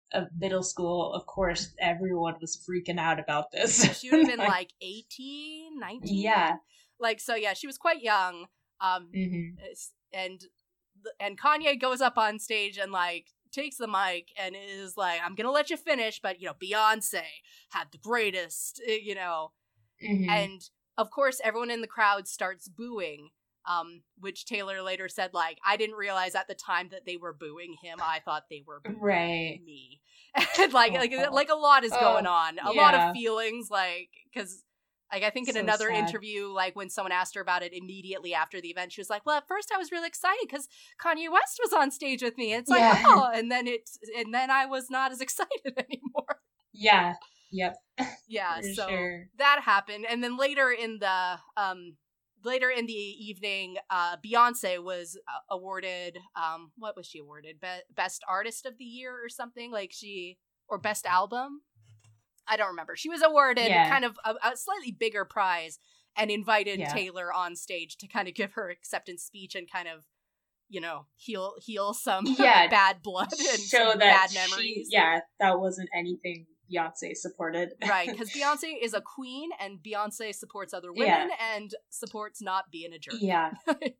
of middle school, of course, everyone was freaking out about this. She would have been like eighteen, nineteen. Yeah. Like, so yeah, she was quite young. Um, Mm-hmm. and and Kanye goes up on stage and like takes the mic and is like, I'm gonna let you finish, but you know, Beyonce had the greatest, you know. Mm-hmm. And of course, everyone in the crowd starts booing. Um, which Taylor later said, like, I didn't realize at the time that they were booing him. I thought they were booing right. me. And like, like, like a lot is going oh, on. A yeah. lot of feelings, like, because, like, I think in So another sad. interview, like, when someone asked her about it immediately after the event, she was like, well, at first I was really excited because Kanye West was on stage with me. It's like, Yeah. oh, and then it, and then I was not as excited anymore. Yeah. Yep. Yeah, For so sure. that happened. And then later in the, um, later in the evening, uh, Beyonce was uh, awarded, um, what was she awarded? Be- Best Artist of the Year or something? Like she, or Best Album? I don't remember. She was awarded Yeah. kind of a, a slightly bigger prize and invited Yeah. Taylor on stage to kind of give her acceptance speech and kind of, you know, heal heal some Yeah. bad blood and Show some that bad memories. She, yeah, that wasn't anything Beyonce supported. Right, because Beyonce is a queen and Beyonce supports other women Yeah. and supports not being a jerk. Yeah.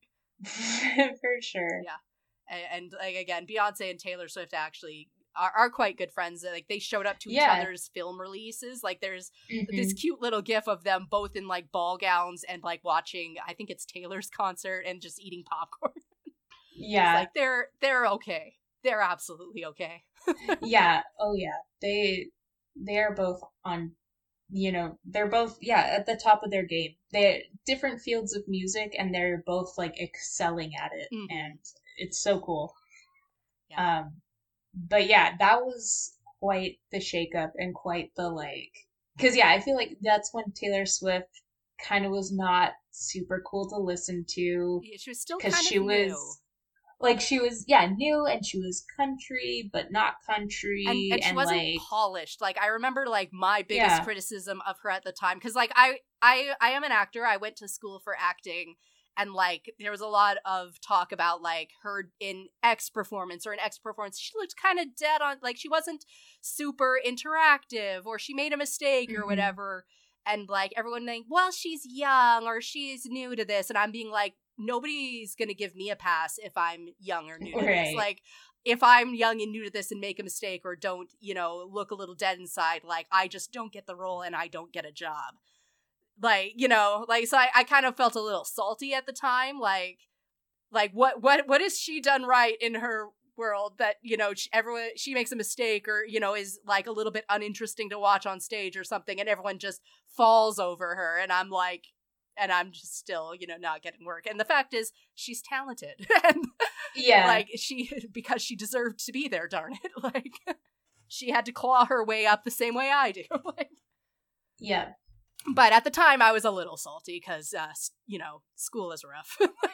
For sure. Yeah. And, and like again, Beyonce and Taylor Swift actually are, are quite good friends. Like they showed up to Yeah. each other's film releases. Like there's Mhm. this cute little gif of them both in like ball gowns and like watching, I think it's Taylor's concert and just eating popcorn. Yeah. It's like they're they're okay. They're absolutely okay. Yeah. Oh yeah. They they are both on, you know, they're both yeah at the top of their game. They're different fields of music and they're both like excelling at it, Mhm. and it's so cool. Yeah. Um, but yeah, that was quite the shakeup and quite the like, because yeah, I feel like that's when Taylor Swift kind of was not super cool to listen to, Yeah, she was still because kind she of was. new. Like, she was, yeah, new, and she was country, but not country, And, and she and, wasn't like, polished. Like I remember, like my biggest Yeah. criticism of her at the time, because like I, I, I am an actor. I went to school for acting, and like there was a lot of talk about like her in X performance or in X performance. She looked kind of dead on. Like she wasn't super interactive, or she made a mistake or Mhm. whatever. And like everyone saying, well, she's young or she's new to this, and I'm being like, nobody's gonna give me a pass if I'm young or new to this. Right. Like if I'm young and new to this and make a mistake or don't, you know, look a little dead inside, like I just don't get the role and I don't get a job. Like, you know, like so I, I kind of felt a little salty at the time. Like like what what what has she done right in her world that, you know, she, everyone she makes a mistake or, you know, is like a little bit uninteresting to watch on stage or something, and everyone just falls over her, and I'm like, and I'm just still, you know, not getting work. And the fact is, she's talented, and yeah, like she because she deserved to be there. Darn it, like she had to claw her way up the same way I do. Like, yeah, but at the time, I was a little salty because, uh, you know, school is rough.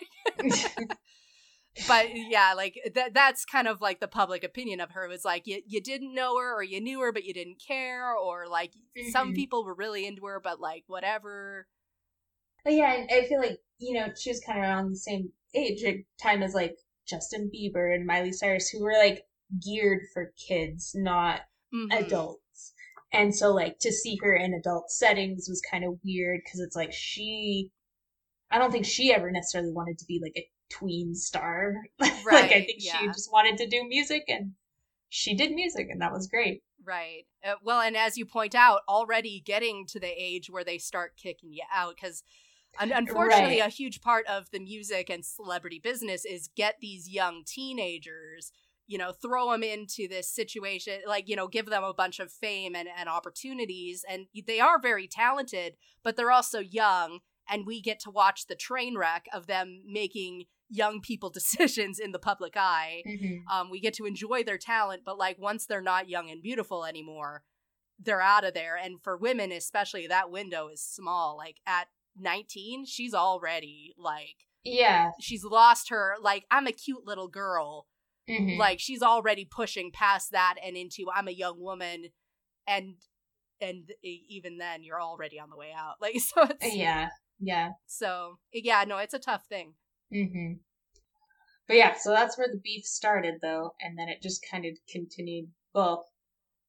But yeah, like that that's kind of like the public opinion of her. It was like you you didn't know her or you knew her but you didn't care, or like mm-hmm. some people were really into her but like whatever. But yeah, and I feel like, you know, she was kind of around the same age or time as like Justin Bieber and Miley Cyrus, who were like geared for kids, not mm-hmm. adults. And so like to see her in adult settings was kind of weird because it's like she I don't think she ever necessarily wanted to be like a tween star. Right, like I think yeah. she just wanted to do music, and she did music, and that was great. Right. Uh, well, and as you point out, already getting to the age where they start kicking you out, because un- unfortunately right. a huge part of the music and celebrity business is get these young teenagers, you know, throw them into this situation, like, you know, give them a bunch of fame and, and opportunities, and they are very talented, but they're also young, and we get to watch the train wreck of them making young people decisions in the public eye. Mm-hmm. Um, we get to enjoy their talent, but like once they're not young and beautiful anymore, they're out of there. And for women especially, that window is small. Like at nineteen, she's already like, yeah, she's lost her, like, I'm a cute little girl. Mm-hmm. Like she's already pushing past that and into, I'm a young woman, and and even then you're already on the way out. Like, so it's yeah. Yeah. So, yeah, no, it's a tough thing. Mm-hmm. But yeah, so that's where the beef started, though, and then it just kind of continued. Well,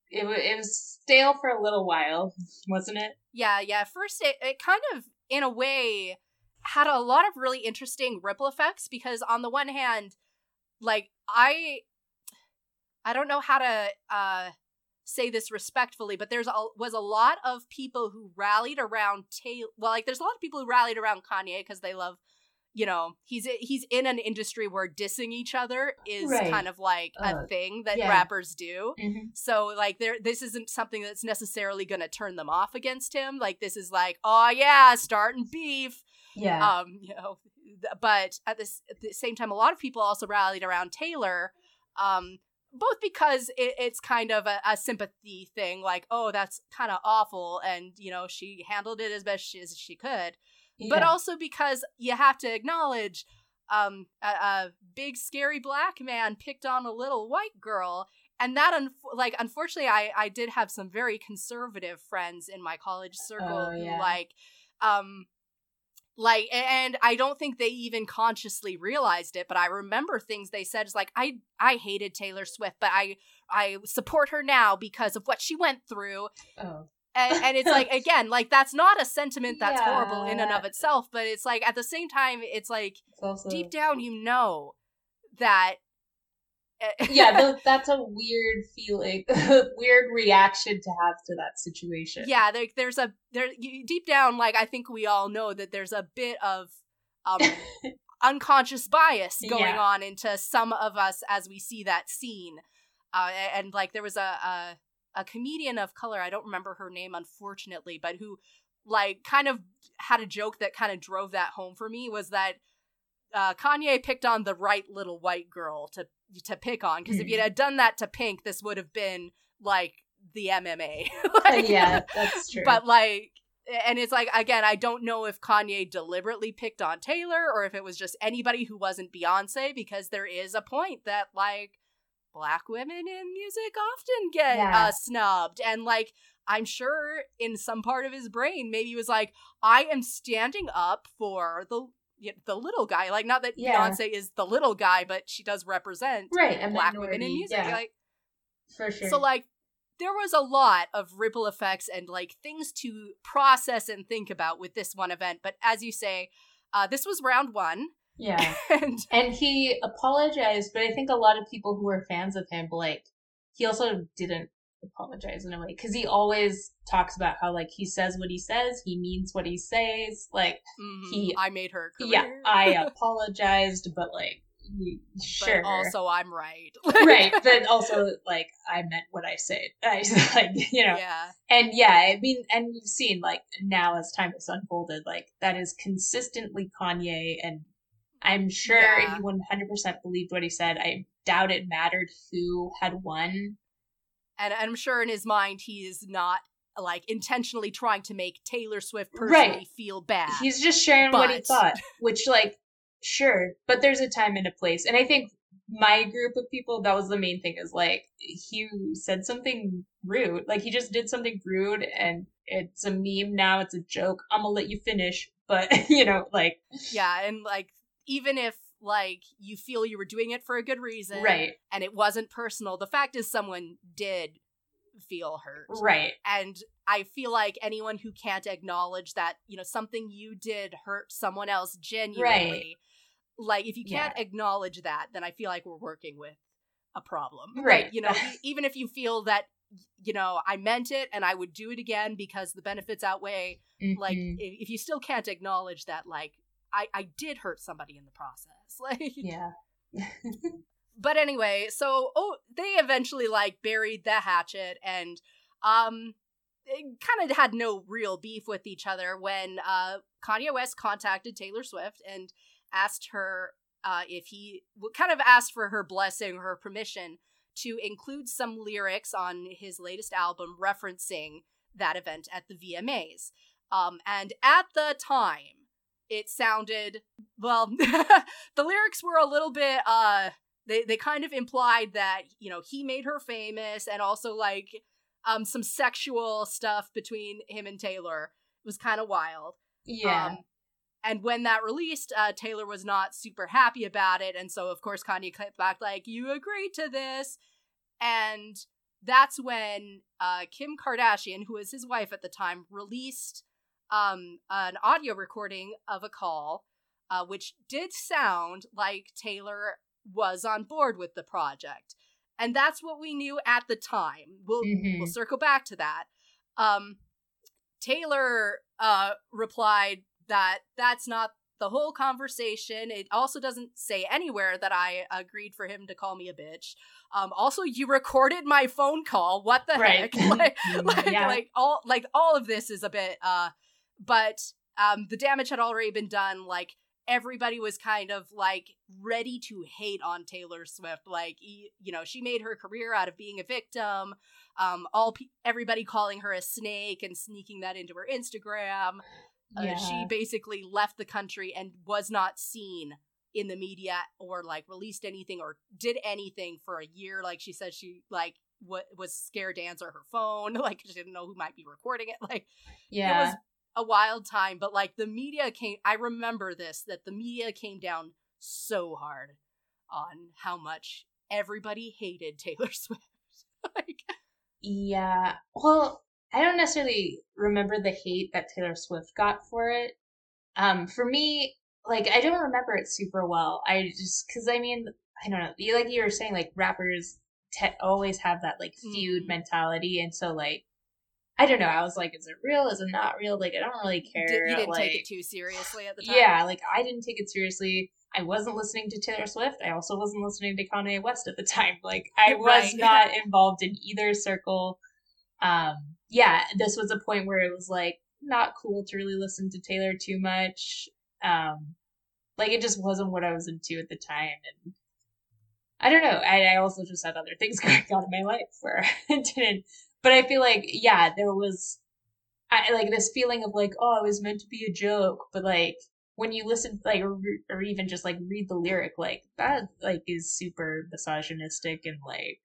it, it was stale for a little while, wasn't it? Yeah, yeah. First, it, it kind of, in a way, had a lot of really interesting ripple effects because on the one hand, like, I, I don't know how to uh, say this respectfully, but there's a, was a lot of people who rallied around Taylor. Well, like, there's a lot of people who rallied around Kanye because they love, you know, he's he's in an industry where dissing each other is Right. kind of like a Uh, thing that yeah. rappers do. Mm-hmm. So, like, there, this isn't something that's necessarily going to turn them off against him. Like, this is like, oh yeah, starting beef. Yeah. Um, you know, th- but at this at the same time, a lot of people also rallied around Taylor, um, both because it, it's kind of a, a sympathy thing, like, oh, that's kind of awful, and you know, she handled it as best she, as she could, but Yeah. also because you have to acknowledge, um, a, a big scary black man picked on a little white girl. And that, un- like, unfortunately, I, I did have some very conservative friends in my college circle Oh, who, yeah. like, um, like, and I don't think they even consciously realized it, but I remember things they said. It's like, I, I hated Taylor Swift, but I, I support her now because of what she went through. Oh. And, and it's like, again, like, that's not a sentiment that's Yeah. horrible in and of itself, but it's like, at the same time, it's like, It's also deep down, you know that. yeah, th- that's a weird feeling, weird reaction to have to that situation. Yeah, there, there's a there you, deep down, like, I think we all know that there's a bit of um unconscious bias going Yeah. on into some of us as we see that scene. Uh, and, and like there was a, a a comedian of color, I don't remember her name unfortunately, but who like kind of had a joke that kind of drove that home for me, was that uh, Kanye picked on the right little white girl to to pick on, because if Mm. you had done that to Pink, this would have been like the M M A. Uh, Like, yeah, that's true. but like, and it's like, again, I don't know if Kanye deliberately picked on Taylor or if it was just anybody who wasn't Beyonce, because there is a point that like black women in music often get Yeah. uh, snubbed, and like I'm sure in some part of his brain maybe he was like, I am standing up for the y- the little guy. Like, not that Yeah. Beyonce is the little guy, but she does represent right, a black women in minority, music. yeah, Like, for sure. so like there was a lot of ripple effects and like things to process and think about with this one event. But as you say, uh, this was round one. yeah. And And he apologized, but I think a lot of people who were fans of him, like, he also didn't apologize in a way, because he always talks about how, like, he says what he says, he means what he says, like, mhm, he- I made her career. yeah, I apologized, but, like, y- sure. But also I'm right. right, but also, like, I meant what I said. I, like, you know, Yeah. and yeah, I mean, and we've seen, like, now as time has unfolded, like, that is consistently Kanye, and I'm sure Yeah. he one hundred percent believed what he said. I doubt it mattered who had won. And I'm sure in his mind he is not like intentionally trying to make Taylor Swift personally Right. feel bad. He's just sharing what he But- thought, which, like, sure, but there's a time and a place. And I think my group of people, that was the main thing, is like, he said something rude. Like, he just did something rude, and it's a meme now, it's a joke. I'm gonna let you finish, but, you know, like, Yeah, and like even if like you feel you were doing it for a good reason, right, and it wasn't personal, the fact is someone did feel hurt. right, And I feel like anyone who can't acknowledge that, you know, something you did hurt someone else genuinely, like if you can't acknowledge that, then I feel like we're working with a problem. Right. Like, you know, e- even if you feel that, you know, I meant it and I would do it again because the benefits outweigh, like Mhm. if, if you still can't acknowledge that, like I, I did hurt somebody in the process. Like, yeah. but anyway, so oh, they eventually like buried the hatchet, and um, kind of had no real beef with each other when uh Kanye West contacted Taylor Swift and asked her uh if he kind of asked for her blessing, her permission to include some lyrics on his latest album referencing that event at the V M As. Um, and at the time, it sounded, well, the lyrics were a little bit, uh, they, they kind of implied that, you know, he made her famous, and also, like, um, some sexual stuff between him and Taylor. It was kind of wild. Yeah. Um, and when that released, uh, Taylor was not super happy about it, and so, of course, Kanye clipped back, like, you agreed to this, and that's when uh, Kim Kardashian, who was his wife at the time, released um, an audio recording of a call, uh, which did sound like Taylor was on board with the project. And that's what we knew at the time. We'll Mhm. we'll circle back to that. Um, Taylor uh, replied that that's not the whole conversation. It also doesn't say anywhere that I agreed for him to call me a bitch. Um, also, you recorded my phone call. What the Right. heck? like, like, Yeah. like all like all of this is a bit. Uh, but um, the damage had already been done. Like everybody was kind of like ready to hate on Taylor Swift. Like y- you know, she made her career out of being a victim. Um, all pe- everybody calling her a snake and sneaking that into her Instagram. Uh, Yeah. She basically left the country and was not seen in the media or like released anything or did anything for a year. Like she said, she like what was scared to answer her phone. Like she didn't know who might be recording it. Like Yeah. it was a wild time. But like the media came. I remember this that the media came down so hard on how much everybody hated Taylor Swift. like Yeah. Well, I don't necessarily remember the hate that Taylor Swift got for it. Um, for me, like I don't remember it super well. I just because I mean I don't know. You like you were saying, like rappers te- always have that like feud Mhm. mentality, and so like I don't know. I was like, is it real? Is it not real? Like I don't really Di- care. you didn't like, take it too seriously at the time. Yeah, like I didn't take it seriously. I wasn't listening to Taylor Swift. I also wasn't listening to Kanye West at the time. Like I was Right. not involved in either circle. Um, yeah, this was a point where it was like not cool to really listen to Taylor too much. Um, like it just wasn't what I was into at the time, and I don't know. I, I also just had other things going on in my life where I didn't. But I feel like yeah, there was I like this feeling of like, oh, it was meant to be a joke, but like when you listen, like, or, or even just like read the lyric, like that, like is super misogynistic and like,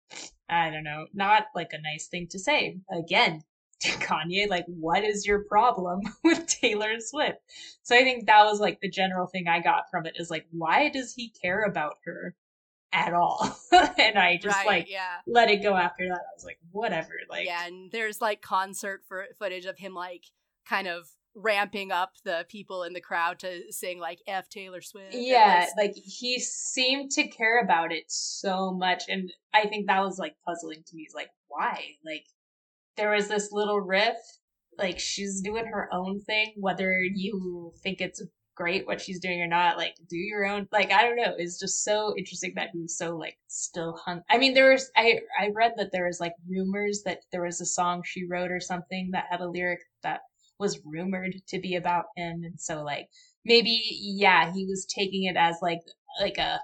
I don't know, not like a nice thing to say. Again, Kanye, like, what is your problem with Taylor Swift? So I think that was like the general thing I got from it is like, why does he care about her at all? And I just Right, like yeah. let it go after that. I was like, whatever. Like, Yeah, and there's like concert for footage of him like kind of ramping up the people in the crowd to sing like F Taylor Swift. and, yeah, like, like he seemed to care about it so much, and I think that was like puzzling to me. Is like, why? Like, there was this little riff, like she's doing her own thing, whether you think it's great what she's doing or not. Like, do your own. Like, I don't know. It's just so interesting that he was so like still hung. I mean, there was I I read that there was like rumors that there was a song she wrote or something that had a lyric that was rumored to be about him, and so like maybe yeah he was taking it as like like a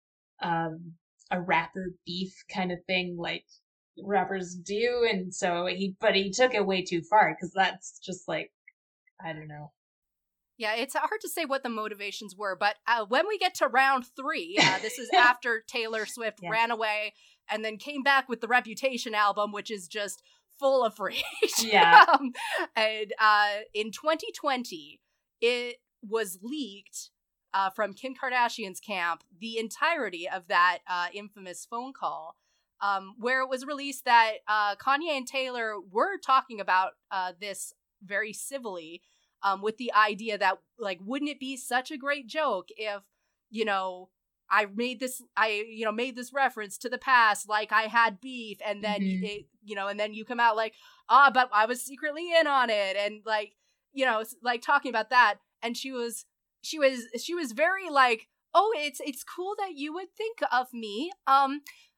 um a rapper beef kind of thing like rappers do, and so he but he took it way too far because that's just like I don't know. yeah, it's hard to say what the motivations were, but uh, when we get to round three, uh, this is after Taylor Swift Yeah. ran away and then came back with the Reputation album, which is just full of rage. Yeah. um, and uh, in twenty twenty, it was leaked uh, from Kim Kardashian's camp, the entirety of that uh, infamous phone call, um, where it was released that uh, Kanye and Taylor were talking about uh, this very civilly, um, with the idea that, like, wouldn't it be such a great joke if, you know, I made this, I, you know, made this reference to the past, like I had beef, and then, Mhm. it, you know, and then you come out like, ah, but I was secretly in on it, and like, you know, like talking about that, and she was, she was, she was very like, oh, it's, it's cool that you would think of me, um,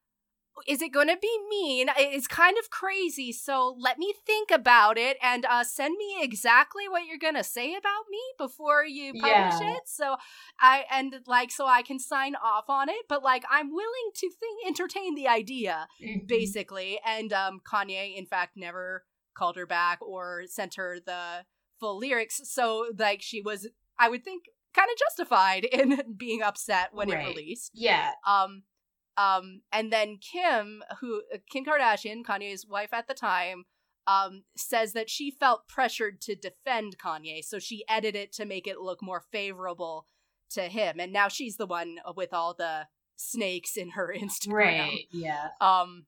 is it gonna be mean? It's kind of crazy, so let me think about it and uh, send me exactly what you're gonna say about me before you publish Yeah. it. So I and like so I can sign off on it, but like I'm willing to think entertain the idea, Mhm. basically. And um, Kanye, in fact, never called her back or sent her the full lyrics. So like she was, I would think, kind of justified in being upset when Right. it released. Yeah. Um. Um, and then Kim, who Kim Kardashian, Kanye's wife at the time, um, says that she felt pressured to defend Kanye, so she edited it to make it look more favorable to him. And now she's the one with all the snakes in her Instagram. Right. Yeah. Um,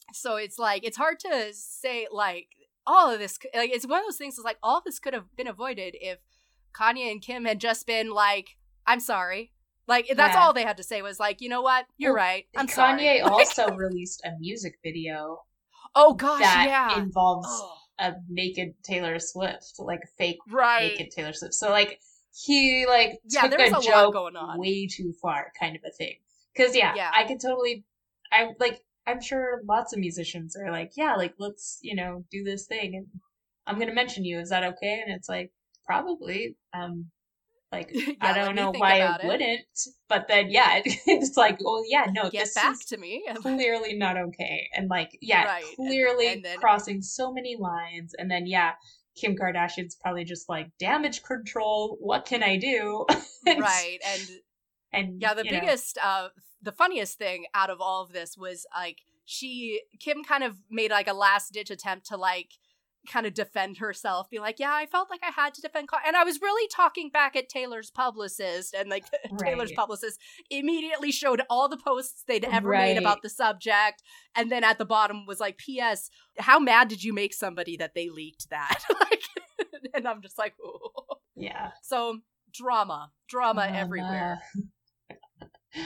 So it's like, it's hard to say, like, all of this, like, it's one of those things, it's like, all of this could have been avoided if Kanye and Kim had just been like, I'm sorry. Like, that's Yeah. all they had to say was like, you know what? You're Well, right. I'm Kanye sorry. also released a music video Oh, gosh, that yeah. involves Oh, a naked Taylor Swift, like a fake right. naked Taylor Swift. So, like, he, like, Yeah, took there's a a lot joke going on. way too far, kind of a thing. Because, yeah, Yeah. I could totally, I, like, I'm sure lots of musicians are like, yeah, like, let's, you know, do this thing, and I'm gonna mention you, is that okay? And it's like, probably, um, like, Yeah, I let don't me know think why about it it. wouldn't, but then, yeah, it's like, oh, yeah, no, Get this back is to me. clearly not okay. And, like, yeah, Right, and- clearly and then- crossing so many lines, and then, yeah, Kim Kardashian's probably just like, damage control, what can I do? And- Right, and And, yeah, the you know, biggest, uh, the funniest thing out of all of this was, like, she, Kim kind of made, like, a last-ditch attempt to, like, kind of defend herself, be like, yeah, I felt like I had to defend, Ka-. and I was really talking back at Taylor's publicist, and, like, Taylor's Right. publicist immediately showed all the posts they'd ever Right. made about the subject, and then at the bottom was like, P S, how mad did you make somebody that they leaked that? Like, and I'm just like, ooh. yeah. So, drama. Drama Um, everywhere. uh,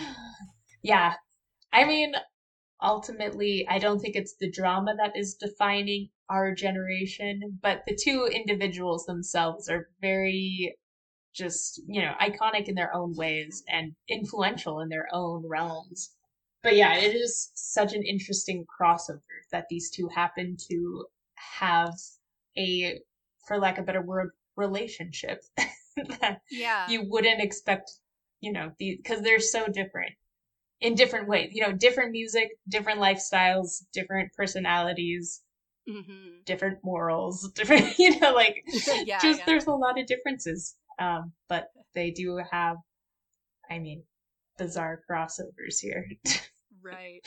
yeah. I mean, ultimately, I don't think it's the drama that is defining our generation, but the two individuals themselves are very just, you know, iconic in their own ways and influential in their own realms. But yeah, it is such an interesting crossover that these two happen to have a, for lack of a better word, relationship that Yeah. you wouldn't expect, you know, because they're so different in different ways, you know, different music, different lifestyles, different personalities, Mm-hmm. different morals, different, you know, like, Yeah, just yeah. there's a lot of differences. Um, but they do have, I mean, bizarre crossovers here. Right.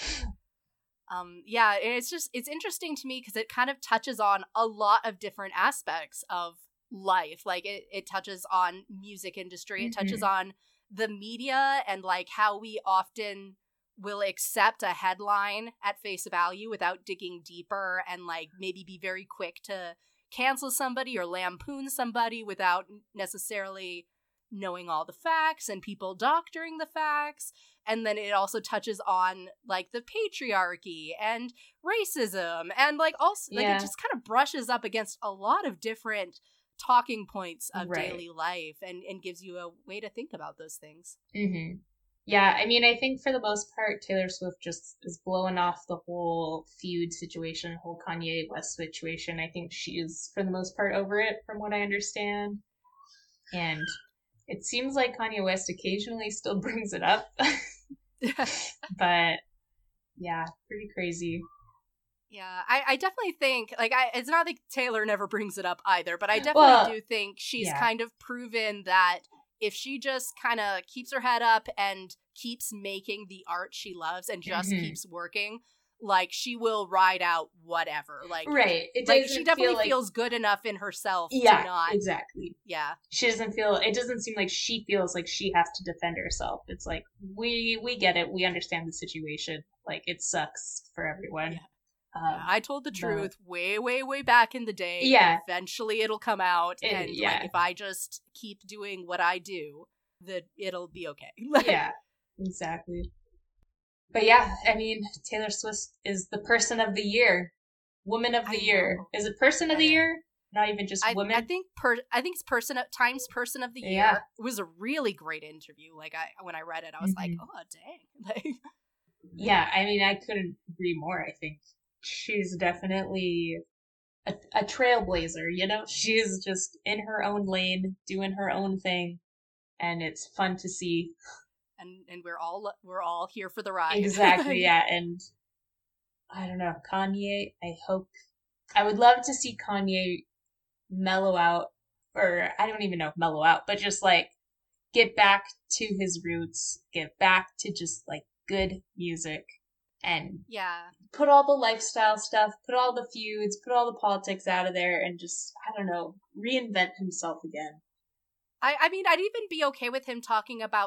Um, yeah, and it's just, it's interesting to me because it kind of touches on a lot of different aspects of life. Like, it, it touches on music industry, it touches Mhm. on the media and, like, how we often will accept a headline at face value without digging deeper and, like, maybe be very quick to cancel somebody or lampoon somebody without necessarily knowing all the facts and people doctoring the facts. And then it also touches on, like, the patriarchy and racism and, like, also, like, Yeah. it just kind of brushes up against a lot of different talking points of Right. daily life and, and gives you a way to think about those things. hmm Yeah, I mean, I think for the most part, Taylor Swift just is blowing off the whole feud situation, whole Kanye West situation. I think she is, for the most part, over it, from what I understand. And it seems like Kanye West occasionally still brings it up. But, yeah, pretty crazy. Yeah, I, I definitely think, like, I, it's not like Taylor never brings it up either, but I definitely Well, do think she's yeah. kind of proven that if she just kind of keeps her head up and keeps making the art she loves and just Mhm. keeps working, like, she will ride out whatever. Like, Right. It like doesn't she definitely feel like, feels good enough in herself yeah, to not, exactly. yeah. She doesn't feel, it doesn't seem like she feels like she has to defend herself. It's like, we we get it. We understand the situation. Like, it sucks for everyone. Yeah. Um, I told the but- truth way, way, way back in the day. Yeah. Eventually it'll come out. It- and, yeah. like, if I just keep doing what I do, that it'll be okay. Like, yeah, exactly. But yeah, I mean, Taylor Swift is the person of the year. Woman of the I year. know. Is it person of I the know. year? Not even just I, woman? I think per I think it's person of, Times Person of the Year. Yeah. It was a really great interview. Like, I when I read it, I was like, Mhm. oh dang. Like, Yeah, I mean, I couldn't agree more. I think she's definitely a, a trailblazer, you know? She's just in her own lane, doing her own thing, and it's fun to see. and and we're all we're all here for the ride. Exactly, yeah, and I don't know, Kanye, I hope, I would love to see Kanye mellow out, or I don't even know if mellow out, but just like get back to his roots, get back to just like good music, and Yeah. put all the lifestyle stuff, put all the feuds, put all the politics out of there, and just, I don't know, reinvent himself again. I, I mean, I'd even be okay with him talking about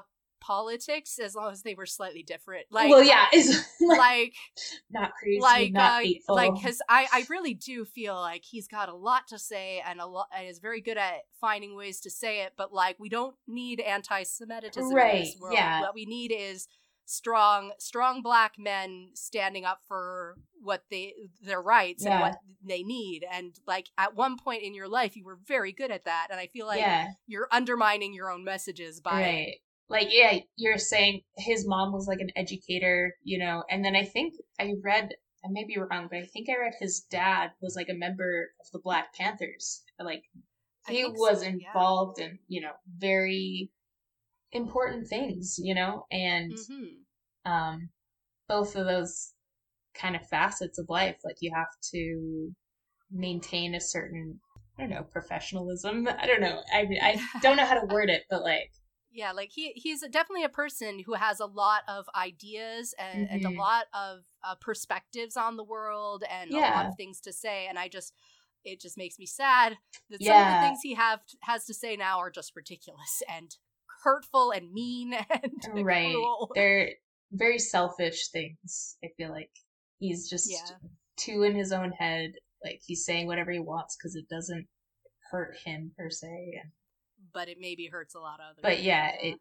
politics as long as they were slightly different. Like, well, yeah, it's like, like not crazy, like, not uh, hateful. like, because I, I really do feel like he's got a lot to say and a lot, and is very good at finding ways to say it. But like, we don't need anti-Semitism right, in this world. yeah. What we need is strong, strong black men standing up for what they their rights Yeah. and what they need. And like, at one point in your life, you were very good at that. And I feel like yeah, you're undermining your own messages by right. Like, yeah, you're saying his mom was like an educator, you know, and then I think I read, I may be wrong, but I think I read his dad was like a member of the Black Panthers. Like, I he think was so, yeah. involved in, you know, very important things, you know, and Mhm. um, both of those kind of facets of life, like you have to maintain a certain, I don't know, professionalism. I don't know. I I don't know how to word it, but like, Yeah, like he he's definitely a person who has a lot of ideas and, and a Mhm. lot of uh, perspectives on the world and a lot Yeah. of things to say. And I just, it just makes me sad that some of Yeah. the things he have has to say now are just ridiculous and hurtful and mean and right. cruel. They're very selfish things. I feel like he's just Yeah. too in his own head. Like, he's saying whatever he wants because it doesn't hurt him per se. And But it maybe hurts a lot of other But people. yeah, it,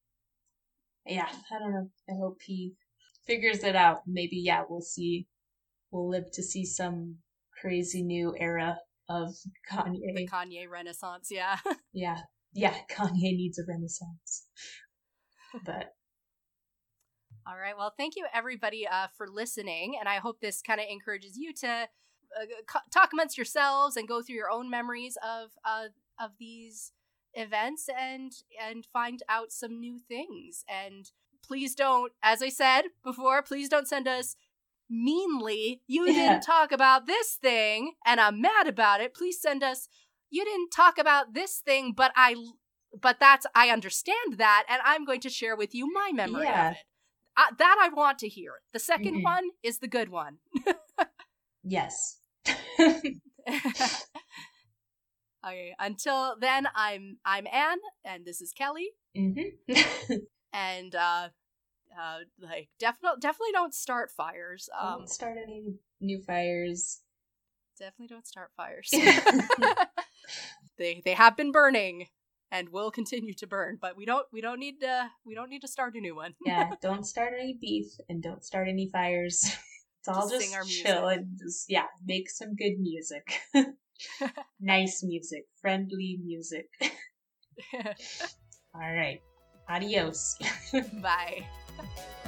yeah, I don't know. I hope he figures it out. Maybe, yeah, we'll see. We'll live to see some crazy new era of Kanye. The Kanye Renaissance, yeah. yeah, yeah, Kanye needs a renaissance. But All right. Well, thank you everybody uh, for listening, and I hope this kind of encourages you to uh, co- talk amongst yourselves and go through your own memories of uh, of these events and and find out some new things. And please don't, as I said before, please don't send us meanly, you Yeah. didn't talk about this thing and I'm mad about it. Please send us, you didn't talk about this thing, but I but that's I understand that and I'm going to share with you my memory Yeah. of it. Uh, that I want to hear. The second Mhm. one is the good one. yes. Okay, until then, I'm I'm Anne, and this is Kelly, mm-hmm. and uh, uh, like definitely definitely don't start fires. Um, Don't start any new fires. definitely don't start fires. they they have been burning and will continue to burn, but we don't we don't need to we don't need to start a new one. yeah, don't start any beef and don't start any fires. It's all Just just, sing our chill music. and just, yeah, make some good music. Nice music, friendly music. All right. Adios. Bye.